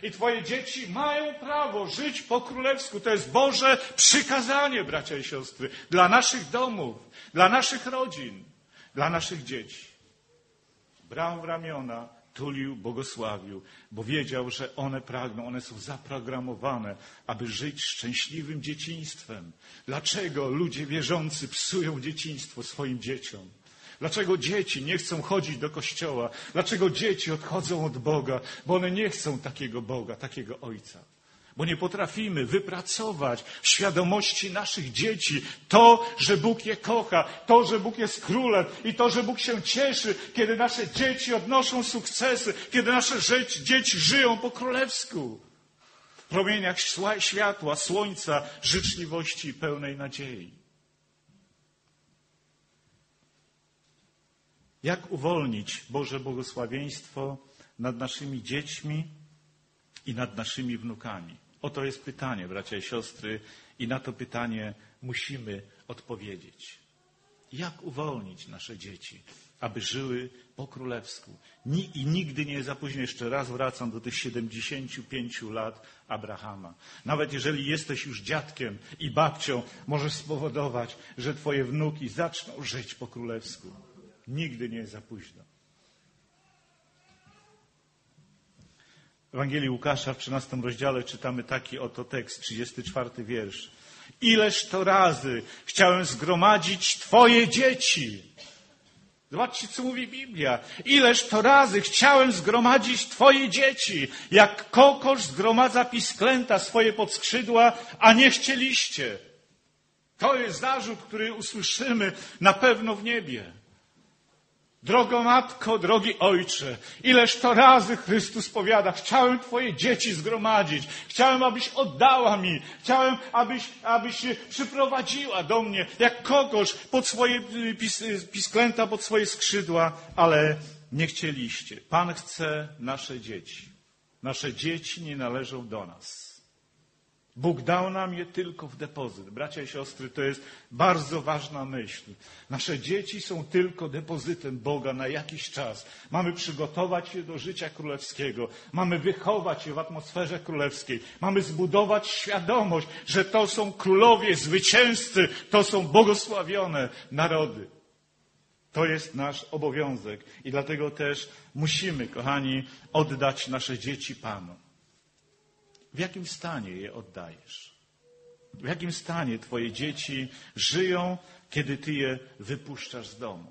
I twoje dzieci mają prawo żyć po królewsku. To jest Boże przykazanie, bracia i siostry, dla naszych domów, dla naszych rodzin, dla naszych dzieci. Brał w ramiona, tulił, błogosławił, bo wiedział, że one pragną, one są zaprogramowane, aby żyć szczęśliwym dzieciństwem. Dlaczego ludzie wierzący psują dzieciństwo swoim dzieciom? Dlaczego dzieci nie chcą chodzić do kościoła? Dlaczego dzieci odchodzą od Boga? Bo one nie chcą takiego Boga, takiego Ojca. Bo nie potrafimy wypracować w świadomości naszych dzieci to, że Bóg je kocha, to, że Bóg jest królem i to, że Bóg się cieszy, kiedy nasze dzieci odnoszą sukcesy, kiedy nasze dzieci żyją po królewsku. W promieniach światła, słońca, życzliwości i pełnej nadziei. Jak uwolnić Boże błogosławieństwo nad naszymi dziećmi i nad naszymi wnukami? Oto jest pytanie, bracia i siostry, i na to pytanie musimy odpowiedzieć. Jak uwolnić nasze dzieci, aby żyły po królewsku? I nigdy nie jest za późno. Jeszcze raz wracam do tych siedemdziesięciu pięciu lat Abrahama. Nawet jeżeli jesteś już dziadkiem i babcią, możesz spowodować, że twoje wnuki zaczną żyć po królewsku. Nigdy nie jest za późno. W Ewangelii Łukasza w trzynastym rozdziale czytamy taki oto tekst, trzydziesty czwarty wiersz. Ileż to razy chciałem zgromadzić twoje dzieci. Zobaczcie, co mówi Biblia. Ileż to razy chciałem zgromadzić twoje dzieci, jak kokosz zgromadza pisklęta swoje pod skrzydła, a nie chcieliście. To jest zarzut, który usłyszymy na pewno w niebie. Drogo matko, drogi ojcze, ileż to razy Chrystus powiada, chciałem twoje dzieci zgromadzić, chciałem, abyś oddała mi, chciałem, abyś, abyś się przyprowadziła do mnie, jak kogoś pod swoje pis, pisklęta, pod swoje skrzydła, ale nie chcieliście. Pan chce nasze dzieci. Nasze dzieci nie należą do nas. Bóg dał nam je tylko w depozyt. Bracia i siostry, to jest bardzo ważna myśl. Nasze dzieci są tylko depozytem Boga na jakiś czas. Mamy przygotować je do życia królewskiego. Mamy wychować je w atmosferze królewskiej. Mamy zbudować świadomość, że to są królowie, zwycięzcy, to są błogosławione narody. To jest nasz obowiązek i dlatego też musimy, kochani, oddać nasze dzieci Panu. W jakim stanie je oddajesz? W jakim stanie twoje dzieci żyją, kiedy ty je wypuszczasz z domu?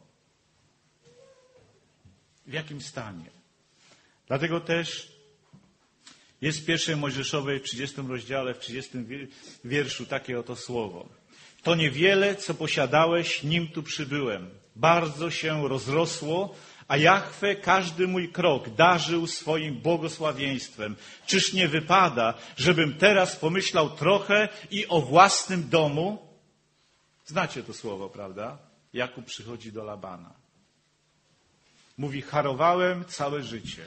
W jakim stanie? Dlatego też jest w pierwszej Mojżeszowej, w trzydziestym rozdziale, w trzydziestym wierszu takie oto słowo. To niewiele, co posiadałeś, nim tu przybyłem. Bardzo się rozrosło, a Jahwe każdy mój krok darzył swoim błogosławieństwem. Czyż nie wypada, żebym teraz pomyślał trochę i o własnym domu? Znacie to słowo, prawda? Jakub przychodzi do Labana. Mówi, harowałem całe życie,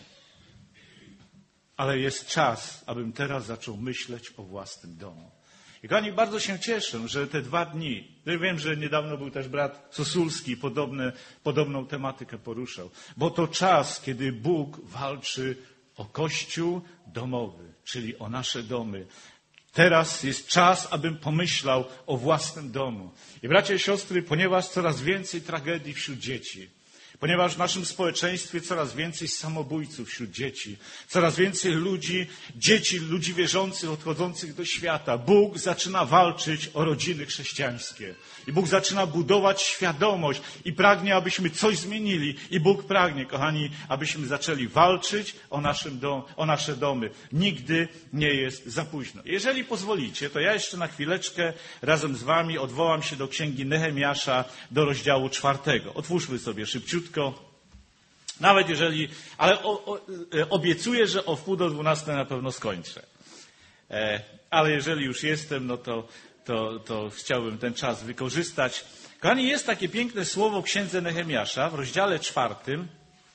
ale jest czas, abym teraz zaczął myśleć o własnym domu. I kochani, bardzo się cieszę, że te dwa dni, ja wiem, że niedawno był też brat Sosulski, podobne, podobną tematykę poruszał, bo to czas, kiedy Bóg walczy o Kościół domowy, czyli o nasze domy. Teraz jest czas, abym pomyślał o własnym domu. I bracia i siostry, ponieważ coraz więcej tragedii wśród dzieci, ponieważ w naszym społeczeństwie coraz więcej samobójców wśród dzieci, coraz więcej ludzi, dzieci, ludzi wierzących, odchodzących do świata. Bóg zaczyna walczyć o rodziny chrześcijańskie. I Bóg zaczyna budować świadomość i pragnie, abyśmy coś zmienili. I Bóg pragnie, kochani, abyśmy zaczęli walczyć o, naszym dom, o nasze domy. Nigdy nie jest za późno. Jeżeli pozwolicie, to ja jeszcze na chwileczkę razem z wami odwołam się do księgi Nehemiasza, do rozdziału czwartego. Otwórzmy sobie szybciutko. Nawet jeżeli, ale o, o, obiecuję, że o wpół do dwunastej na pewno skończę. E, ale jeżeli już jestem, no to, to, to chciałbym ten czas wykorzystać. Kochani, jest takie piękne słowo w księdze Nehemiasza w rozdziale czwartym,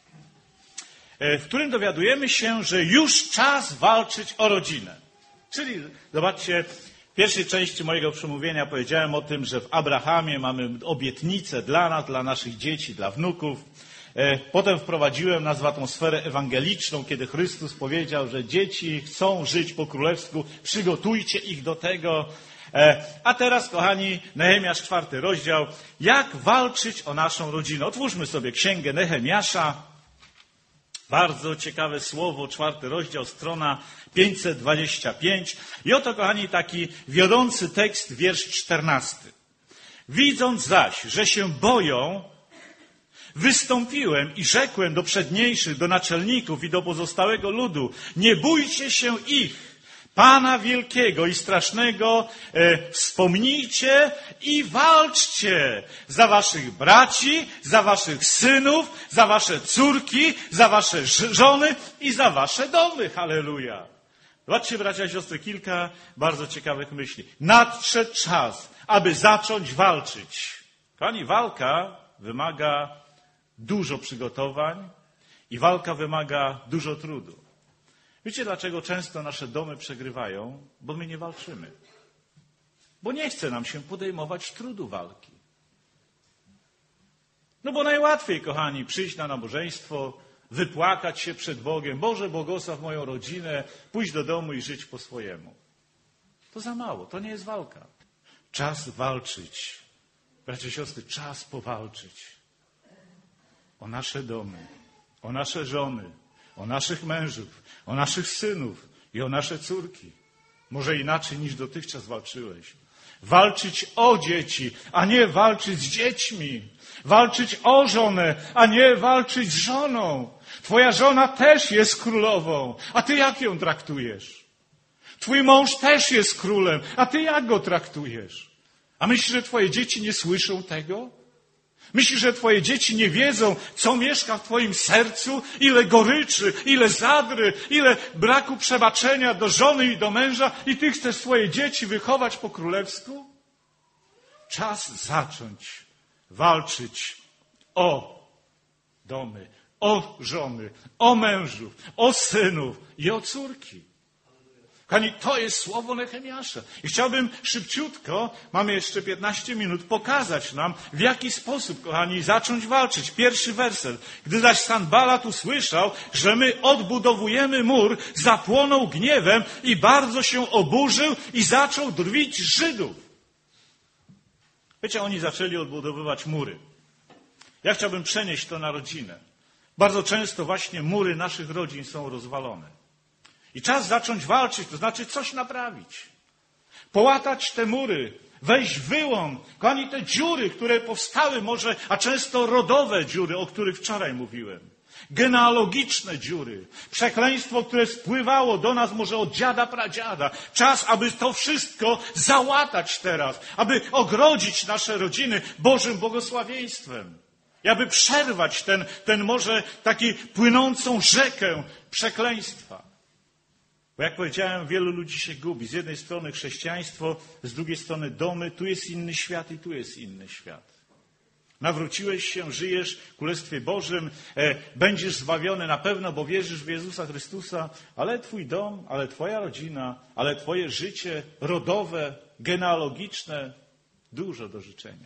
e, w którym dowiadujemy się, że już czas walczyć o rodzinę. Czyli, zobaczcie, w pierwszej części mojego przemówienia powiedziałem o tym, że w Abrahamie mamy obietnicę dla nas, dla naszych dzieci, dla wnuków. Potem wprowadziłem nas w atmosferę ewangeliczną, kiedy Chrystus powiedział, że dzieci chcą żyć po królewsku, przygotujcie ich do tego. A teraz, kochani, Nehemiasz, czwarty rozdział. Jak walczyć o naszą rodzinę? Otwórzmy sobie księgę Nehemiasza. Bardzo ciekawe słowo, czwarty rozdział, strona pięćset dwadzieścia pięć. I oto, kochani, taki wiodący tekst, wiersz czternasty. Widząc zaś, że się boją, wystąpiłem i rzekłem do przedniejszych, do naczelników i do pozostałego ludu, nie bójcie się ich, Pana wielkiego i strasznego, e, wspomnijcie i walczcie za waszych braci, za waszych synów, za wasze córki, za wasze żony i za wasze domy. Halleluja. Zobaczcie, bracia i siostry, kilka bardzo ciekawych myśli. Nadszedł czas, aby zacząć walczyć. Kochani, walka wymaga dużo przygotowań i walka wymaga dużo trudu. Wiecie, dlaczego często nasze domy przegrywają? Bo my nie walczymy. Bo nie chce nam się podejmować trudu walki. No bo najłatwiej, kochani, przyjść na nabożeństwo, wypłakać się przed Bogiem. Boże, błogosław moją rodzinę, pójść do domu i żyć po swojemu. To za mało, to nie jest walka. Czas walczyć. Bracia i siostry, czas powalczyć. O nasze domy, o nasze żony, o naszych mężów, o naszych synów i o nasze córki. Może inaczej niż dotychczas walczyłeś. Walczyć o dzieci, a nie walczyć z dziećmi. Walczyć o żonę, a nie walczyć z żoną. Twoja żona też jest królową, a ty jak ją traktujesz? Twój mąż też jest królem, a ty jak go traktujesz? A myślisz, że twoje dzieci nie słyszą tego? Myślisz, że twoje dzieci nie wiedzą, co mieszka w twoim sercu? Ile goryczy, ile zadry, ile braku przebaczenia do żony i do męża i ty chcesz swoje dzieci wychować po królewsku? Czas zacząć walczyć o domy, o żony, o mężów, o synów i o córki. Kochani, to jest słowo Nehemiasza. I chciałbym szybciutko, mamy jeszcze piętnaście minut, pokazać nam, w jaki sposób, kochani, zacząć walczyć. Pierwszy werset. Gdy zaś Sanballat usłyszał, że my odbudowujemy mur, zapłonął gniewem i bardzo się oburzył i zaczął drwić Żydów. Wiecie, oni zaczęli odbudowywać mury. Ja chciałbym przenieść to na rodzinę. Bardzo często właśnie mury naszych rodzin są rozwalone. I czas zacząć walczyć, to znaczy coś naprawić. Połatać te mury, wejść w wyłom. Kochani, te dziury, które powstały może, a często rodowe dziury, o których wczoraj mówiłem. Genealogiczne dziury. Przekleństwo, które spływało do nas może od dziada, pradziada. Czas, aby to wszystko załatać teraz. Aby ogrodzić nasze rodziny Bożym błogosławieństwem. I aby przerwać ten, ten może taki płynącą rzekę przekleństwa. Bo jak powiedziałem, wielu ludzi się gubi. Z jednej strony chrześcijaństwo, z drugiej strony domy. Tu jest inny świat i tu jest inny świat. Nawróciłeś się, żyjesz w Królestwie Bożym, e, będziesz zbawiony na pewno, bo wierzysz w Jezusa Chrystusa, ale twój dom, ale twoja rodzina, ale twoje życie rodowe, genealogiczne, dużo do życzenia.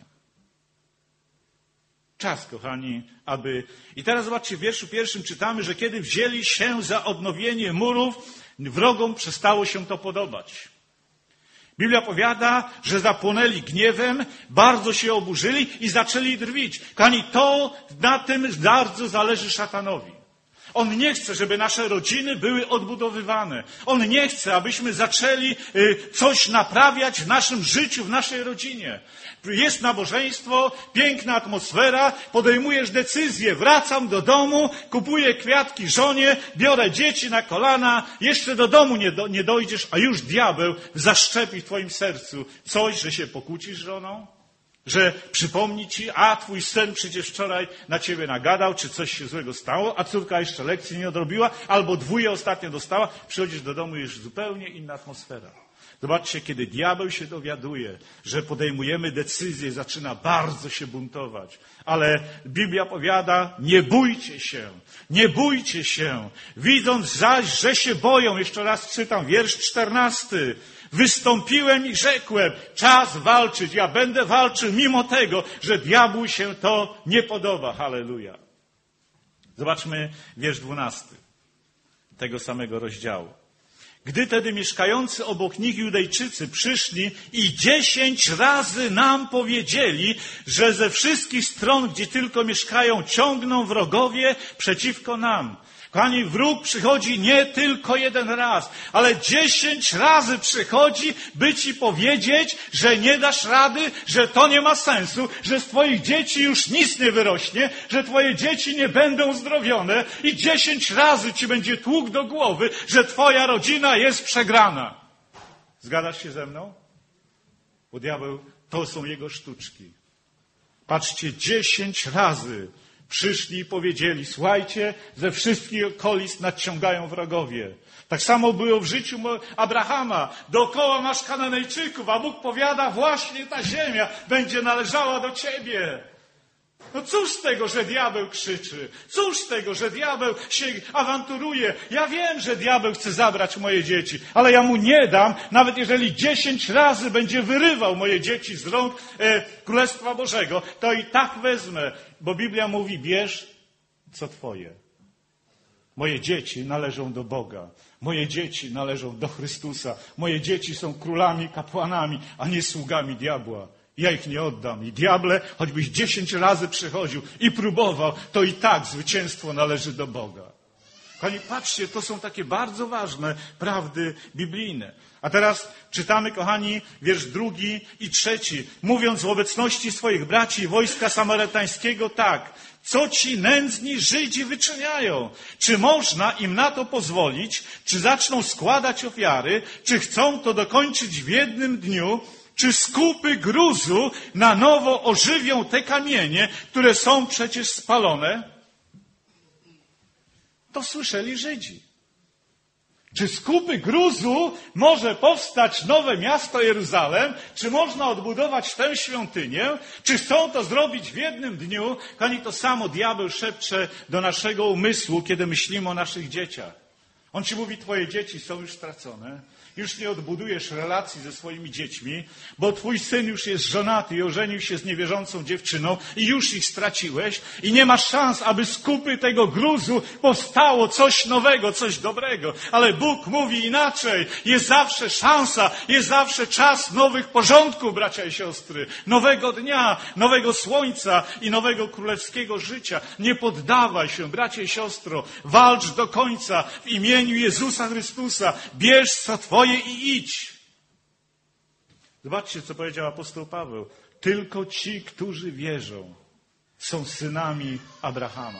Czas, kochani, aby... I teraz zobaczcie, w wierszu pierwszym czytamy, że kiedy wzięli się za odnowienie murów, wrogom przestało się to podobać. Biblia powiada, że zapłonęli gniewem, bardzo się oburzyli i zaczęli drwić. Kochani, to na tym bardzo zależy szatanowi. On nie chce, żeby nasze rodziny były odbudowywane. On nie chce, abyśmy zaczęli coś naprawiać w naszym życiu, w naszej rodzinie. Jest nabożeństwo, piękna atmosfera, podejmujesz decyzję, wracam do domu, kupuję kwiatki żonie, biorę dzieci na kolana, jeszcze do domu nie, do, nie dojdziesz, a już diabeł zaszczepi w twoim sercu coś, że się pokłócisz z żoną, że przypomni ci, a twój syn przecież wczoraj na ciebie nagadał, czy coś się złego stało, a córka jeszcze lekcji nie odrobiła, albo dwóje ostatnio dostała, przychodzisz do domu i już zupełnie inna atmosfera. Zobaczcie, kiedy diabeł się dowiaduje, że podejmujemy decyzję, zaczyna bardzo się buntować. Ale Biblia powiada, nie bójcie się, nie bójcie się. Widząc zaś, że się boją, jeszcze raz czytam, wiersz czternasty. Wystąpiłem i rzekłem, czas walczyć, ja będę walczył mimo tego, że diabłu się to nie podoba. Halleluja. Zobaczmy wiersz dwunasty tego samego rozdziału. Gdy tedy mieszkający obok nich Judejczycy przyszli i dziesięć razy nam powiedzieli, że ze wszystkich stron, gdzie tylko mieszkają, ciągną wrogowie przeciwko nam. Kochani, wróg przychodzi nie tylko jeden raz, ale dziesięć razy przychodzi, by ci powiedzieć, że nie dasz rady, że to nie ma sensu, że z twoich dzieci już nic nie wyrośnie, że twoje dzieci nie będą uzdrowione i dziesięć razy ci będzie tłuk do głowy, że twoja rodzina jest przegrana. Zgadzasz się ze mną? Bo diabeł, to są jego sztuczki. Patrzcie, dziesięć razy przyszli i powiedzieli, słuchajcie, ze wszystkich okolic nadciągają wrogowie. Tak samo było w życiu Abrahama. Dookoła masz Kananejczyków, a Bóg powiada, właśnie ta ziemia będzie należała do ciebie. No cóż z tego, że diabeł krzyczy? Cóż z tego, że diabeł się awanturuje? Ja wiem, że diabeł chce zabrać moje dzieci, ale ja mu nie dam, nawet jeżeli dziesięć razy będzie wyrywał moje dzieci z rąk e, Królestwa Bożego, to i tak wezmę, bo Biblia mówi, bierz co twoje. Moje dzieci należą do Boga. Moje dzieci należą do Chrystusa. Moje dzieci są królami, kapłanami, a nie sługami diabła. Ja ich nie oddam. I diable, choćbyś dziesięć razy przychodził i próbował, to i tak zwycięstwo należy do Boga. Kochani, patrzcie, to są takie bardzo ważne prawdy biblijne. A teraz czytamy, kochani, wiersz drugi i trzeci. Mówiąc w obecności swoich braci i wojska samarytańskiego tak. Co ci nędzni Żydzi wyczyniają? Czy można im na to pozwolić? Czy zaczną składać ofiary? Czy chcą to dokończyć w jednym dniu? Czy skupy gruzu na nowo ożywią te kamienie, które są przecież spalone? To słyszeli Żydzi. Czy z kupy gruzu może powstać nowe miasto Jeruzalem? Czy można odbudować tę świątynię? Czy chcą to zrobić w jednym dniu? Kochani, to samo diabeł szepcze do naszego umysłu, kiedy myślimy o naszych dzieciach. On ci mówi, twoje dzieci są już stracone. Już nie odbudujesz relacji ze swoimi dziećmi, bo twój syn już jest żonaty i ożenił się z niewierzącą dziewczyną i już ich straciłeś i nie masz szans, aby z kupy tego gruzu powstało coś nowego, coś dobrego. Ale Bóg mówi inaczej. Jest zawsze szansa, jest zawsze czas nowych porządków, bracia i siostry. Nowego dnia, nowego słońca i nowego królewskiego życia. Nie poddawaj się, bracia i siostro. Walcz do końca w imieniu Jezusa Chrystusa. Bierz co twoje i idź. Zobaczcie, co powiedział apostoł Paweł. Tylko ci, którzy wierzą, są synami Abrahama.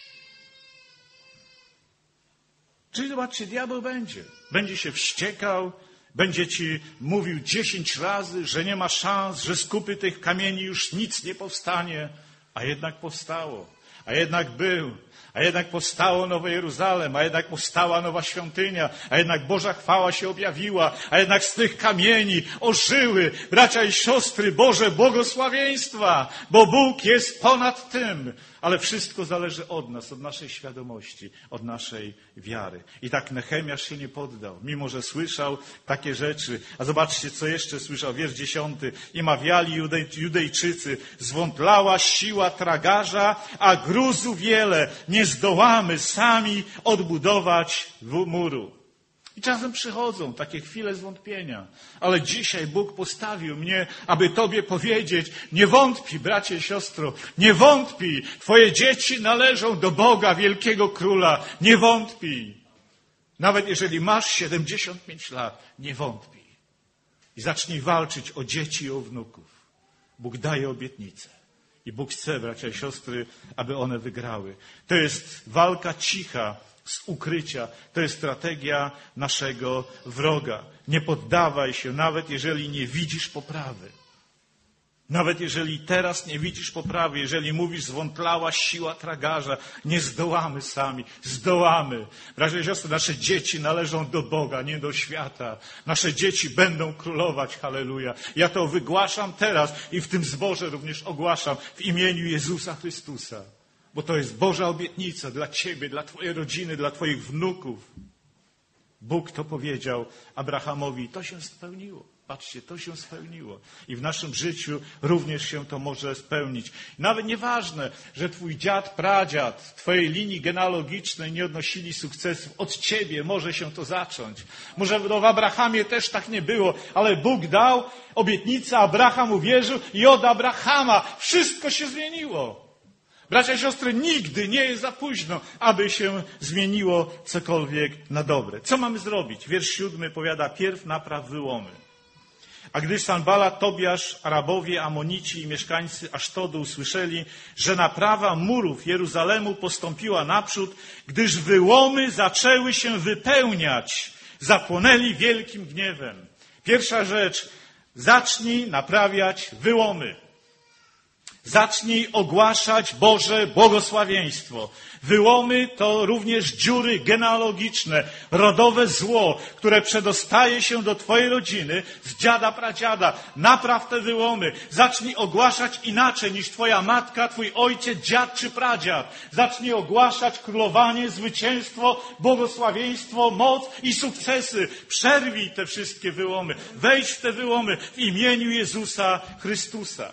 Czyli zobaczcie, diabeł będzie. Będzie się wściekał, będzie ci mówił dziesięć razy, że nie ma szans, że z kupy tych kamieni już nic nie powstanie. A jednak powstało. A jednak był. A jednak powstało Nowe Jeruzalem, a jednak powstała nowa świątynia, a jednak Boża chwała się objawiła, a jednak z tych kamieni ożyły, bracia i siostry, Boże błogosławieństwa, bo Bóg jest ponad tym. Ale wszystko zależy od nas, od naszej świadomości, od naszej wiary. I tak Nehemiasz się nie poddał, mimo że słyszał takie rzeczy. A zobaczcie, co jeszcze słyszał, wiersz dziesiąty. I mawiali Judej, Judejczycy, zwątlała siła tragarza, a gruzu wiele. Nie zdołamy sami odbudować muru. I czasem przychodzą takie chwile zwątpienia. Ale dzisiaj Bóg postawił mnie, aby tobie powiedzieć, nie wątpij, bracie i siostro, nie wątpij. Twoje dzieci należą do Boga, wielkiego króla. Nie wątpij. Nawet jeżeli masz siedemdziesiąt pięć lat, nie wątpij. I zacznij walczyć o dzieci i o wnuków. Bóg daje obietnicę. I Bóg chce, bracia i siostry, aby one wygrały. To jest walka cicha, z ukrycia. To jest strategia naszego wroga. Nie poddawaj się, nawet jeżeli nie widzisz poprawy. Nawet jeżeli teraz nie widzisz poprawy, jeżeli mówisz, zwątlała siła tragarza, nie zdołamy sami, zdołamy. Bracia i siostry, nasze dzieci należą do Boga, nie do świata. Nasze dzieci będą królować, halleluja. Ja to wygłaszam teraz i w tym zborze również ogłaszam w imieniu Jezusa Chrystusa. Bo to jest Boża obietnica dla ciebie, dla twojej rodziny, dla twoich wnuków. Bóg to powiedział Abrahamowi, to się spełniło. Patrzcie, to się spełniło. I w naszym życiu również się to może spełnić. Nawet nieważne, że twój dziad, pradziad, twojej linii genealogicznej nie odnosili sukcesów. Od ciebie może się to zacząć. Może w Abrahamie też tak nie było, ale Bóg dał obietnicę, Abraham uwierzył i od Abrahama wszystko się zmieniło. Bracia i siostry, nigdy nie jest za późno, aby się zmieniło cokolwiek na dobre. Co mamy zrobić? Wiersz siódmy powiada, pierw napraw wyłomy. A gdy Sanballat, Tobiasz, Arabowie, Amonici i mieszkańcy Asztodu usłyszeli, że naprawa murów Jeruzalemu postąpiła naprzód, gdyż wyłomy zaczęły się wypełniać, zapłonęli wielkim gniewem. Pierwsza rzecz, zacznij naprawiać wyłomy. Zacznij ogłaszać Boże błogosławieństwo. Wyłomy to również dziury genealogiczne, rodowe zło, które przedostaje się do twojej rodziny z dziada, pradziada. Napraw te wyłomy. Zacznij ogłaszać inaczej niż twoja matka, twój ojciec, dziad czy pradziad. Zacznij ogłaszać królowanie, zwycięstwo, błogosławieństwo, moc i sukcesy. Przerwij te wszystkie wyłomy. Wejdź w te wyłomy w imieniu Jezusa Chrystusa.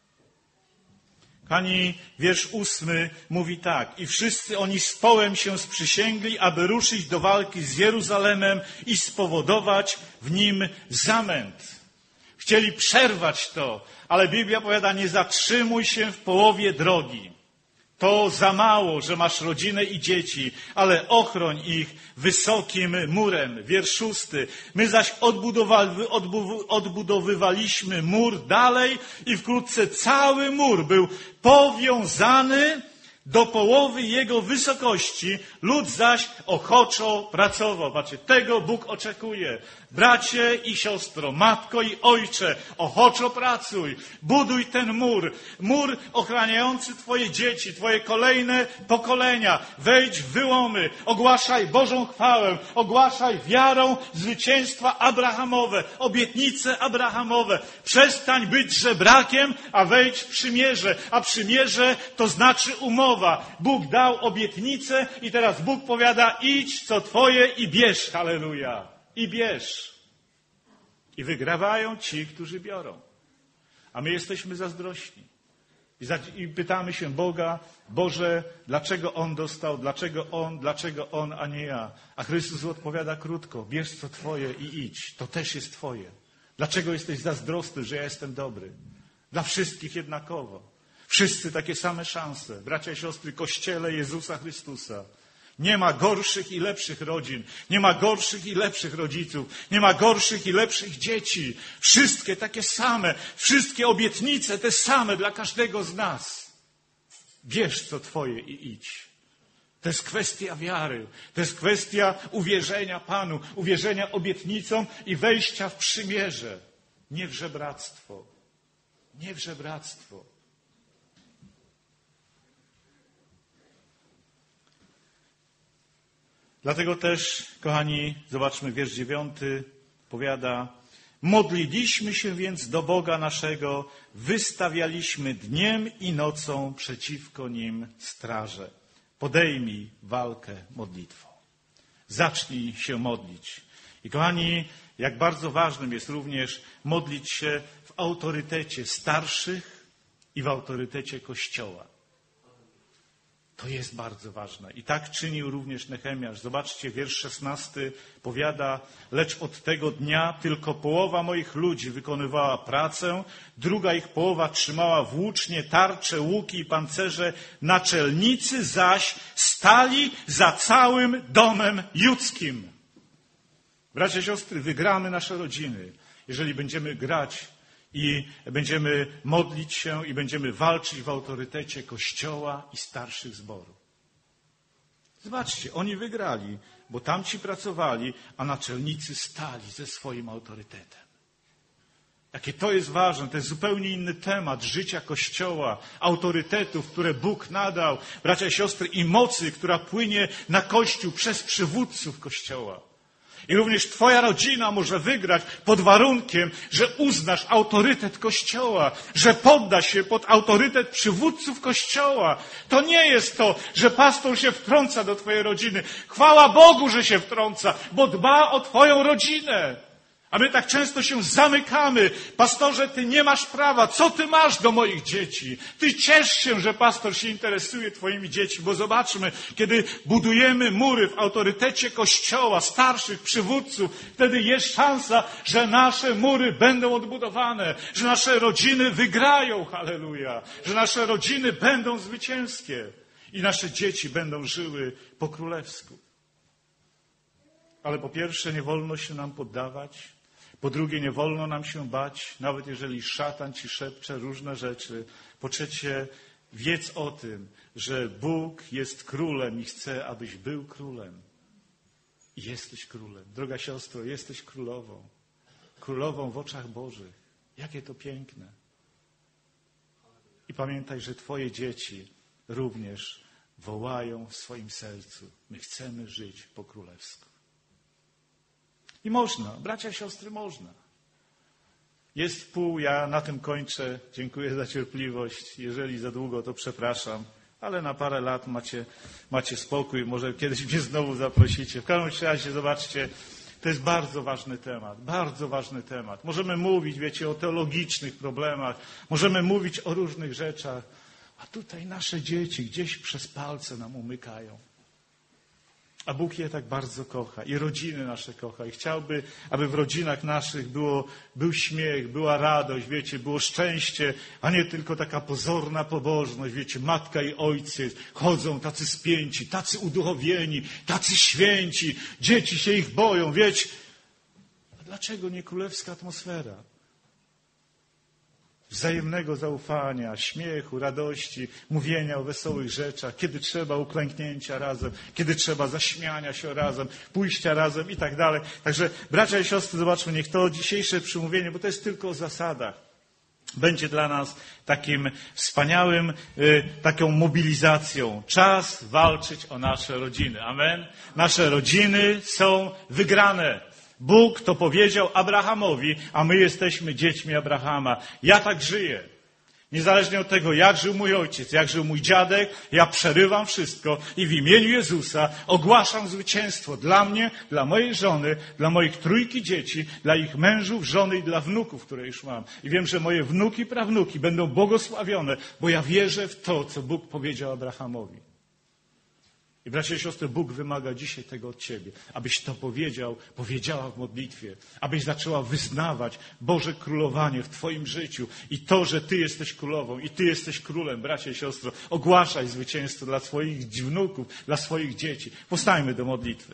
Kochani, wiersz ósmy mówi tak. I wszyscy oni z połem się sprzysięgli, aby ruszyć do walki z Jeruzalemem i spowodować w nim zamęt. Chcieli przerwać to, ale Biblia powiada, nie zatrzymuj się w połowie drogi. To za mało, że masz rodzinę i dzieci, ale ochroń ich wysokim murem. Wiersz szósty. My zaś odbudowa- odbu- odbudowywaliśmy mur dalej i wkrótce cały mur był powiązany do połowy jego wysokości. Lud zaś ochoczo pracował. Patrzcie, tego Bóg oczekuje. Bracie i siostro, matko i ojcze, ochoczo pracuj. Buduj ten mur. Mur ochraniający twoje dzieci, twoje kolejne pokolenia. Wejdź w wyłomy. Ogłaszaj Bożą chwałę. Ogłaszaj wiarą zwycięstwa abrahamowe. Obietnice abrahamowe. Przestań być żebrakiem, a wejdź w przymierze. A przymierze to znaczy umowa. Bóg dał obietnicę i teraz Bóg powiada, idź co twoje i bierz. Halleluja. I bierz. I wygrywają ci, którzy biorą. A my jesteśmy zazdrośni. I, za, I pytamy się Boga, Boże, dlaczego On dostał, dlaczego On, dlaczego On, a nie ja. A Chrystus odpowiada krótko, bierz co twoje i idź. To też jest twoje. Dlaczego jesteś zazdrosny, że ja jestem dobry? Dla wszystkich jednakowo. Wszyscy takie same szanse. Bracia i siostry, Kościele Jezusa Chrystusa. Nie ma gorszych i lepszych rodzin. Nie ma gorszych i lepszych rodziców. Nie ma gorszych i lepszych dzieci. Wszystkie takie same. Wszystkie obietnice te same dla każdego z nas. Bierz co twoje i idź. To jest kwestia wiary. To jest kwestia uwierzenia Panu. Uwierzenia obietnicom i wejścia w przymierze. Nie w żebractwo. Nie w żebractwo. Dlatego też, kochani, zobaczmy wiersz dziewiąty, powiada, modliliśmy się więc do Boga naszego, wystawialiśmy dniem i nocą przeciwko nim straże. Podejmij walkę modlitwą. Zacznij się modlić. I kochani, jak bardzo ważnym jest również modlić się w autorytecie starszych i w autorytecie Kościoła. To jest bardzo ważne. I tak czynił również Nehemiasz. Zobaczcie, wiersz szesnasty powiada, lecz od tego dnia tylko połowa moich ludzi wykonywała pracę, druga ich połowa trzymała włócznie, tarcze, łuki i pancerze, naczelnicy zaś stali za całym domem judzkim. Bracia i siostry, wygramy nasze rodziny, jeżeli będziemy grać i będziemy modlić się i będziemy walczyć w autorytecie Kościoła i starszych zborów. Zobaczcie, oni wygrali, bo tamci pracowali, a naczelnicy stali ze swoim autorytetem. Jakie to jest ważne, to jest zupełnie inny temat życia Kościoła, autorytetów, które Bóg nadał, bracia i siostry, i mocy, która płynie na Kościół przez przywódców Kościoła. I również twoja rodzina może wygrać pod warunkiem, że uznasz autorytet Kościoła, że podda się pod autorytet przywódców Kościoła. To nie jest to, że pastor się wtrąca do twojej rodziny. Chwała Bogu, że się wtrąca, bo dba o twoją rodzinę. A my tak często się zamykamy. Pastorze, ty nie masz prawa. Co ty masz do moich dzieci? Ty ciesz się, że pastor się interesuje twoimi dziećmi, bo zobaczmy, kiedy budujemy mury w autorytecie Kościoła, starszych przywódców, wtedy jest szansa, że nasze mury będą odbudowane, że nasze rodziny wygrają, halleluja, że nasze rodziny będą zwycięskie i nasze dzieci będą żyły po królewsku. Ale po pierwsze, nie wolno się nam poddawać. Po drugie, nie wolno nam się bać, nawet jeżeli szatan ci szepcze różne rzeczy. Po trzecie, wiedz o tym, że Bóg jest królem i chce, abyś był królem. I jesteś królem. Droga siostro, jesteś królową. Królową w oczach Bożych. Jakie to piękne. I pamiętaj, że twoje dzieci również wołają w swoim sercu. My chcemy żyć po królewsku. I można, bracia, siostry, można. Jest wpół, ja na tym kończę. Dziękuję za cierpliwość. Jeżeli za długo, to przepraszam. Ale na parę lat macie, macie spokój. Może kiedyś mnie znowu zaprosicie. W każdym razie, zobaczcie, to jest bardzo ważny temat. Bardzo ważny temat. Możemy mówić, wiecie, o teologicznych problemach. Możemy mówić o różnych rzeczach. A tutaj nasze dzieci gdzieś przez palce nam umykają. A Bóg je tak bardzo kocha i rodziny nasze kocha i chciałby, aby w rodzinach naszych było, był śmiech, była radość, wiecie, było szczęście, a nie tylko taka pozorna pobożność, wiecie, matka i ojciec chodzą tacy spięci, tacy uduchowieni, tacy święci, dzieci się ich boją, wiecie. A dlaczego nie królewska atmosfera? Wzajemnego zaufania, śmiechu, radości, mówienia o wesołych rzeczach, kiedy trzeba uklęknięcia razem, kiedy trzeba zaśmiania się razem, pójścia razem i tak dalej. Także bracia i siostry, zobaczmy, niech to dzisiejsze przemówienie, bo to jest tylko o zasadach, będzie dla nas takim wspaniałym, y, taką mobilizacją. Czas walczyć o nasze rodziny. Amen. Nasze rodziny są wygrane. Bóg to powiedział Abrahamowi, a my jesteśmy dziećmi Abrahama. Ja tak żyję. Niezależnie od tego, jak żył mój ojciec, jak żył mój dziadek, ja przerywam wszystko i w imieniu Jezusa ogłaszam zwycięstwo dla mnie, dla mojej żony, dla moich trójki dzieci, dla ich mężów, żony i dla wnuków, które już mam. I wiem, że moje wnuki, prawnuki będą błogosławione, bo ja wierzę w to, co Bóg powiedział Abrahamowi. I bracia i siostry, Bóg wymaga dzisiaj tego od ciebie, abyś to powiedział, powiedziała w modlitwie, abyś zaczęła wyznawać Boże królowanie w twoim życiu i to, że ty jesteś królową i ty jesteś królem, bracia i siostro, ogłaszaj zwycięstwo dla swoich wnuków, dla swoich dzieci. Powstańmy do modlitwy.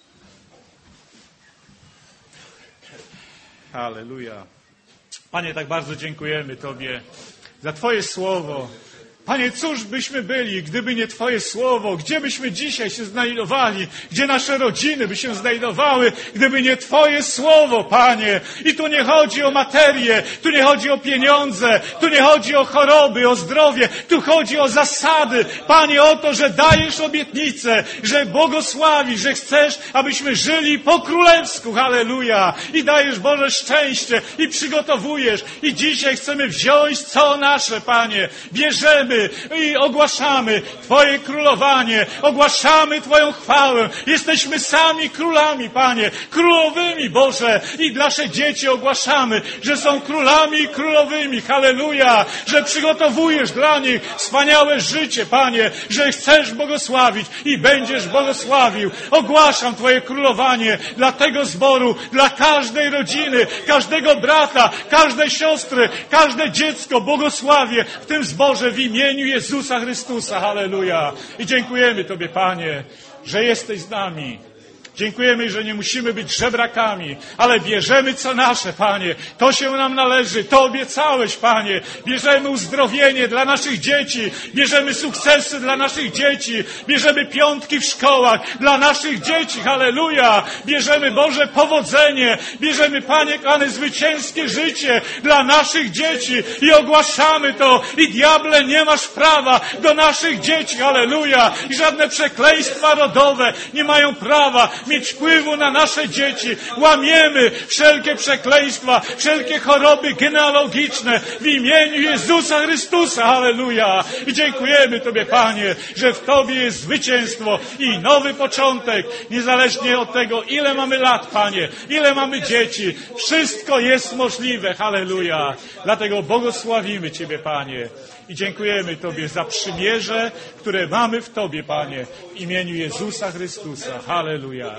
Halleluja. Panie, tak bardzo dziękujemy Tobie za Twoje słowo. Panie, cóż byśmy byli, gdyby nie Twoje słowo? Gdzie byśmy dzisiaj się znajdowali? Gdzie nasze rodziny by się znajdowały, gdyby nie Twoje słowo, Panie? I tu nie chodzi o materię, tu nie chodzi o pieniądze, tu nie chodzi o choroby, o zdrowie, tu chodzi o zasady. Panie, o to, że dajesz obietnicę, że błogosławisz, że chcesz, abyśmy żyli po królewsku. Halleluja! I dajesz, Boże, szczęście i przygotowujesz. I dzisiaj chcemy wziąć co nasze, Panie. Bierzemy i ogłaszamy Twoje królowanie, ogłaszamy Twoją chwałę. Jesteśmy sami królami, Panie, królowymi, Boże, i nasze dzieci ogłaszamy, że są królami i królowymi. Halleluja! Że przygotowujesz dla nich wspaniałe życie, Panie, że chcesz błogosławić i będziesz błogosławił. Ogłaszam Twoje królowanie dla tego zboru, dla każdej rodziny, każdego brata, każdej siostry, każde dziecko. Błogosławię w tym zborze w imieniu W imieniu Jezusa Chrystusa. Halleluja. I dziękujemy Tobie, Panie, że jesteś z nami. Dziękujemy, że nie musimy być żebrakami, ale bierzemy co nasze, Panie. To się nam należy. To obiecałeś, Panie. Bierzemy uzdrowienie dla naszych dzieci. Bierzemy sukcesy dla naszych dzieci. Bierzemy piątki w szkołach dla naszych dzieci. Halleluja. Bierzemy, Boże, powodzenie. Bierzemy, Panie, kochany, zwycięskie życie dla naszych dzieci. I ogłaszamy to. I diable, nie masz prawa do naszych dzieci. Halleluja. I żadne przekleństwa rodowe nie mają prawa mieć wpływu na nasze dzieci. Łamiemy wszelkie przekleństwa, wszelkie choroby genealogiczne w imieniu Jezusa Chrystusa. Halleluja! I dziękujemy Tobie, Panie, że w Tobie jest zwycięstwo i nowy początek, niezależnie od tego, ile mamy lat, Panie, ile mamy dzieci. Wszystko jest możliwe. Halleluja! Dlatego błogosławimy Ciebie, Panie. I dziękujemy Tobie za przymierze, które mamy w Tobie, Panie, w imieniu Jezusa Chrystusa. Halleluja.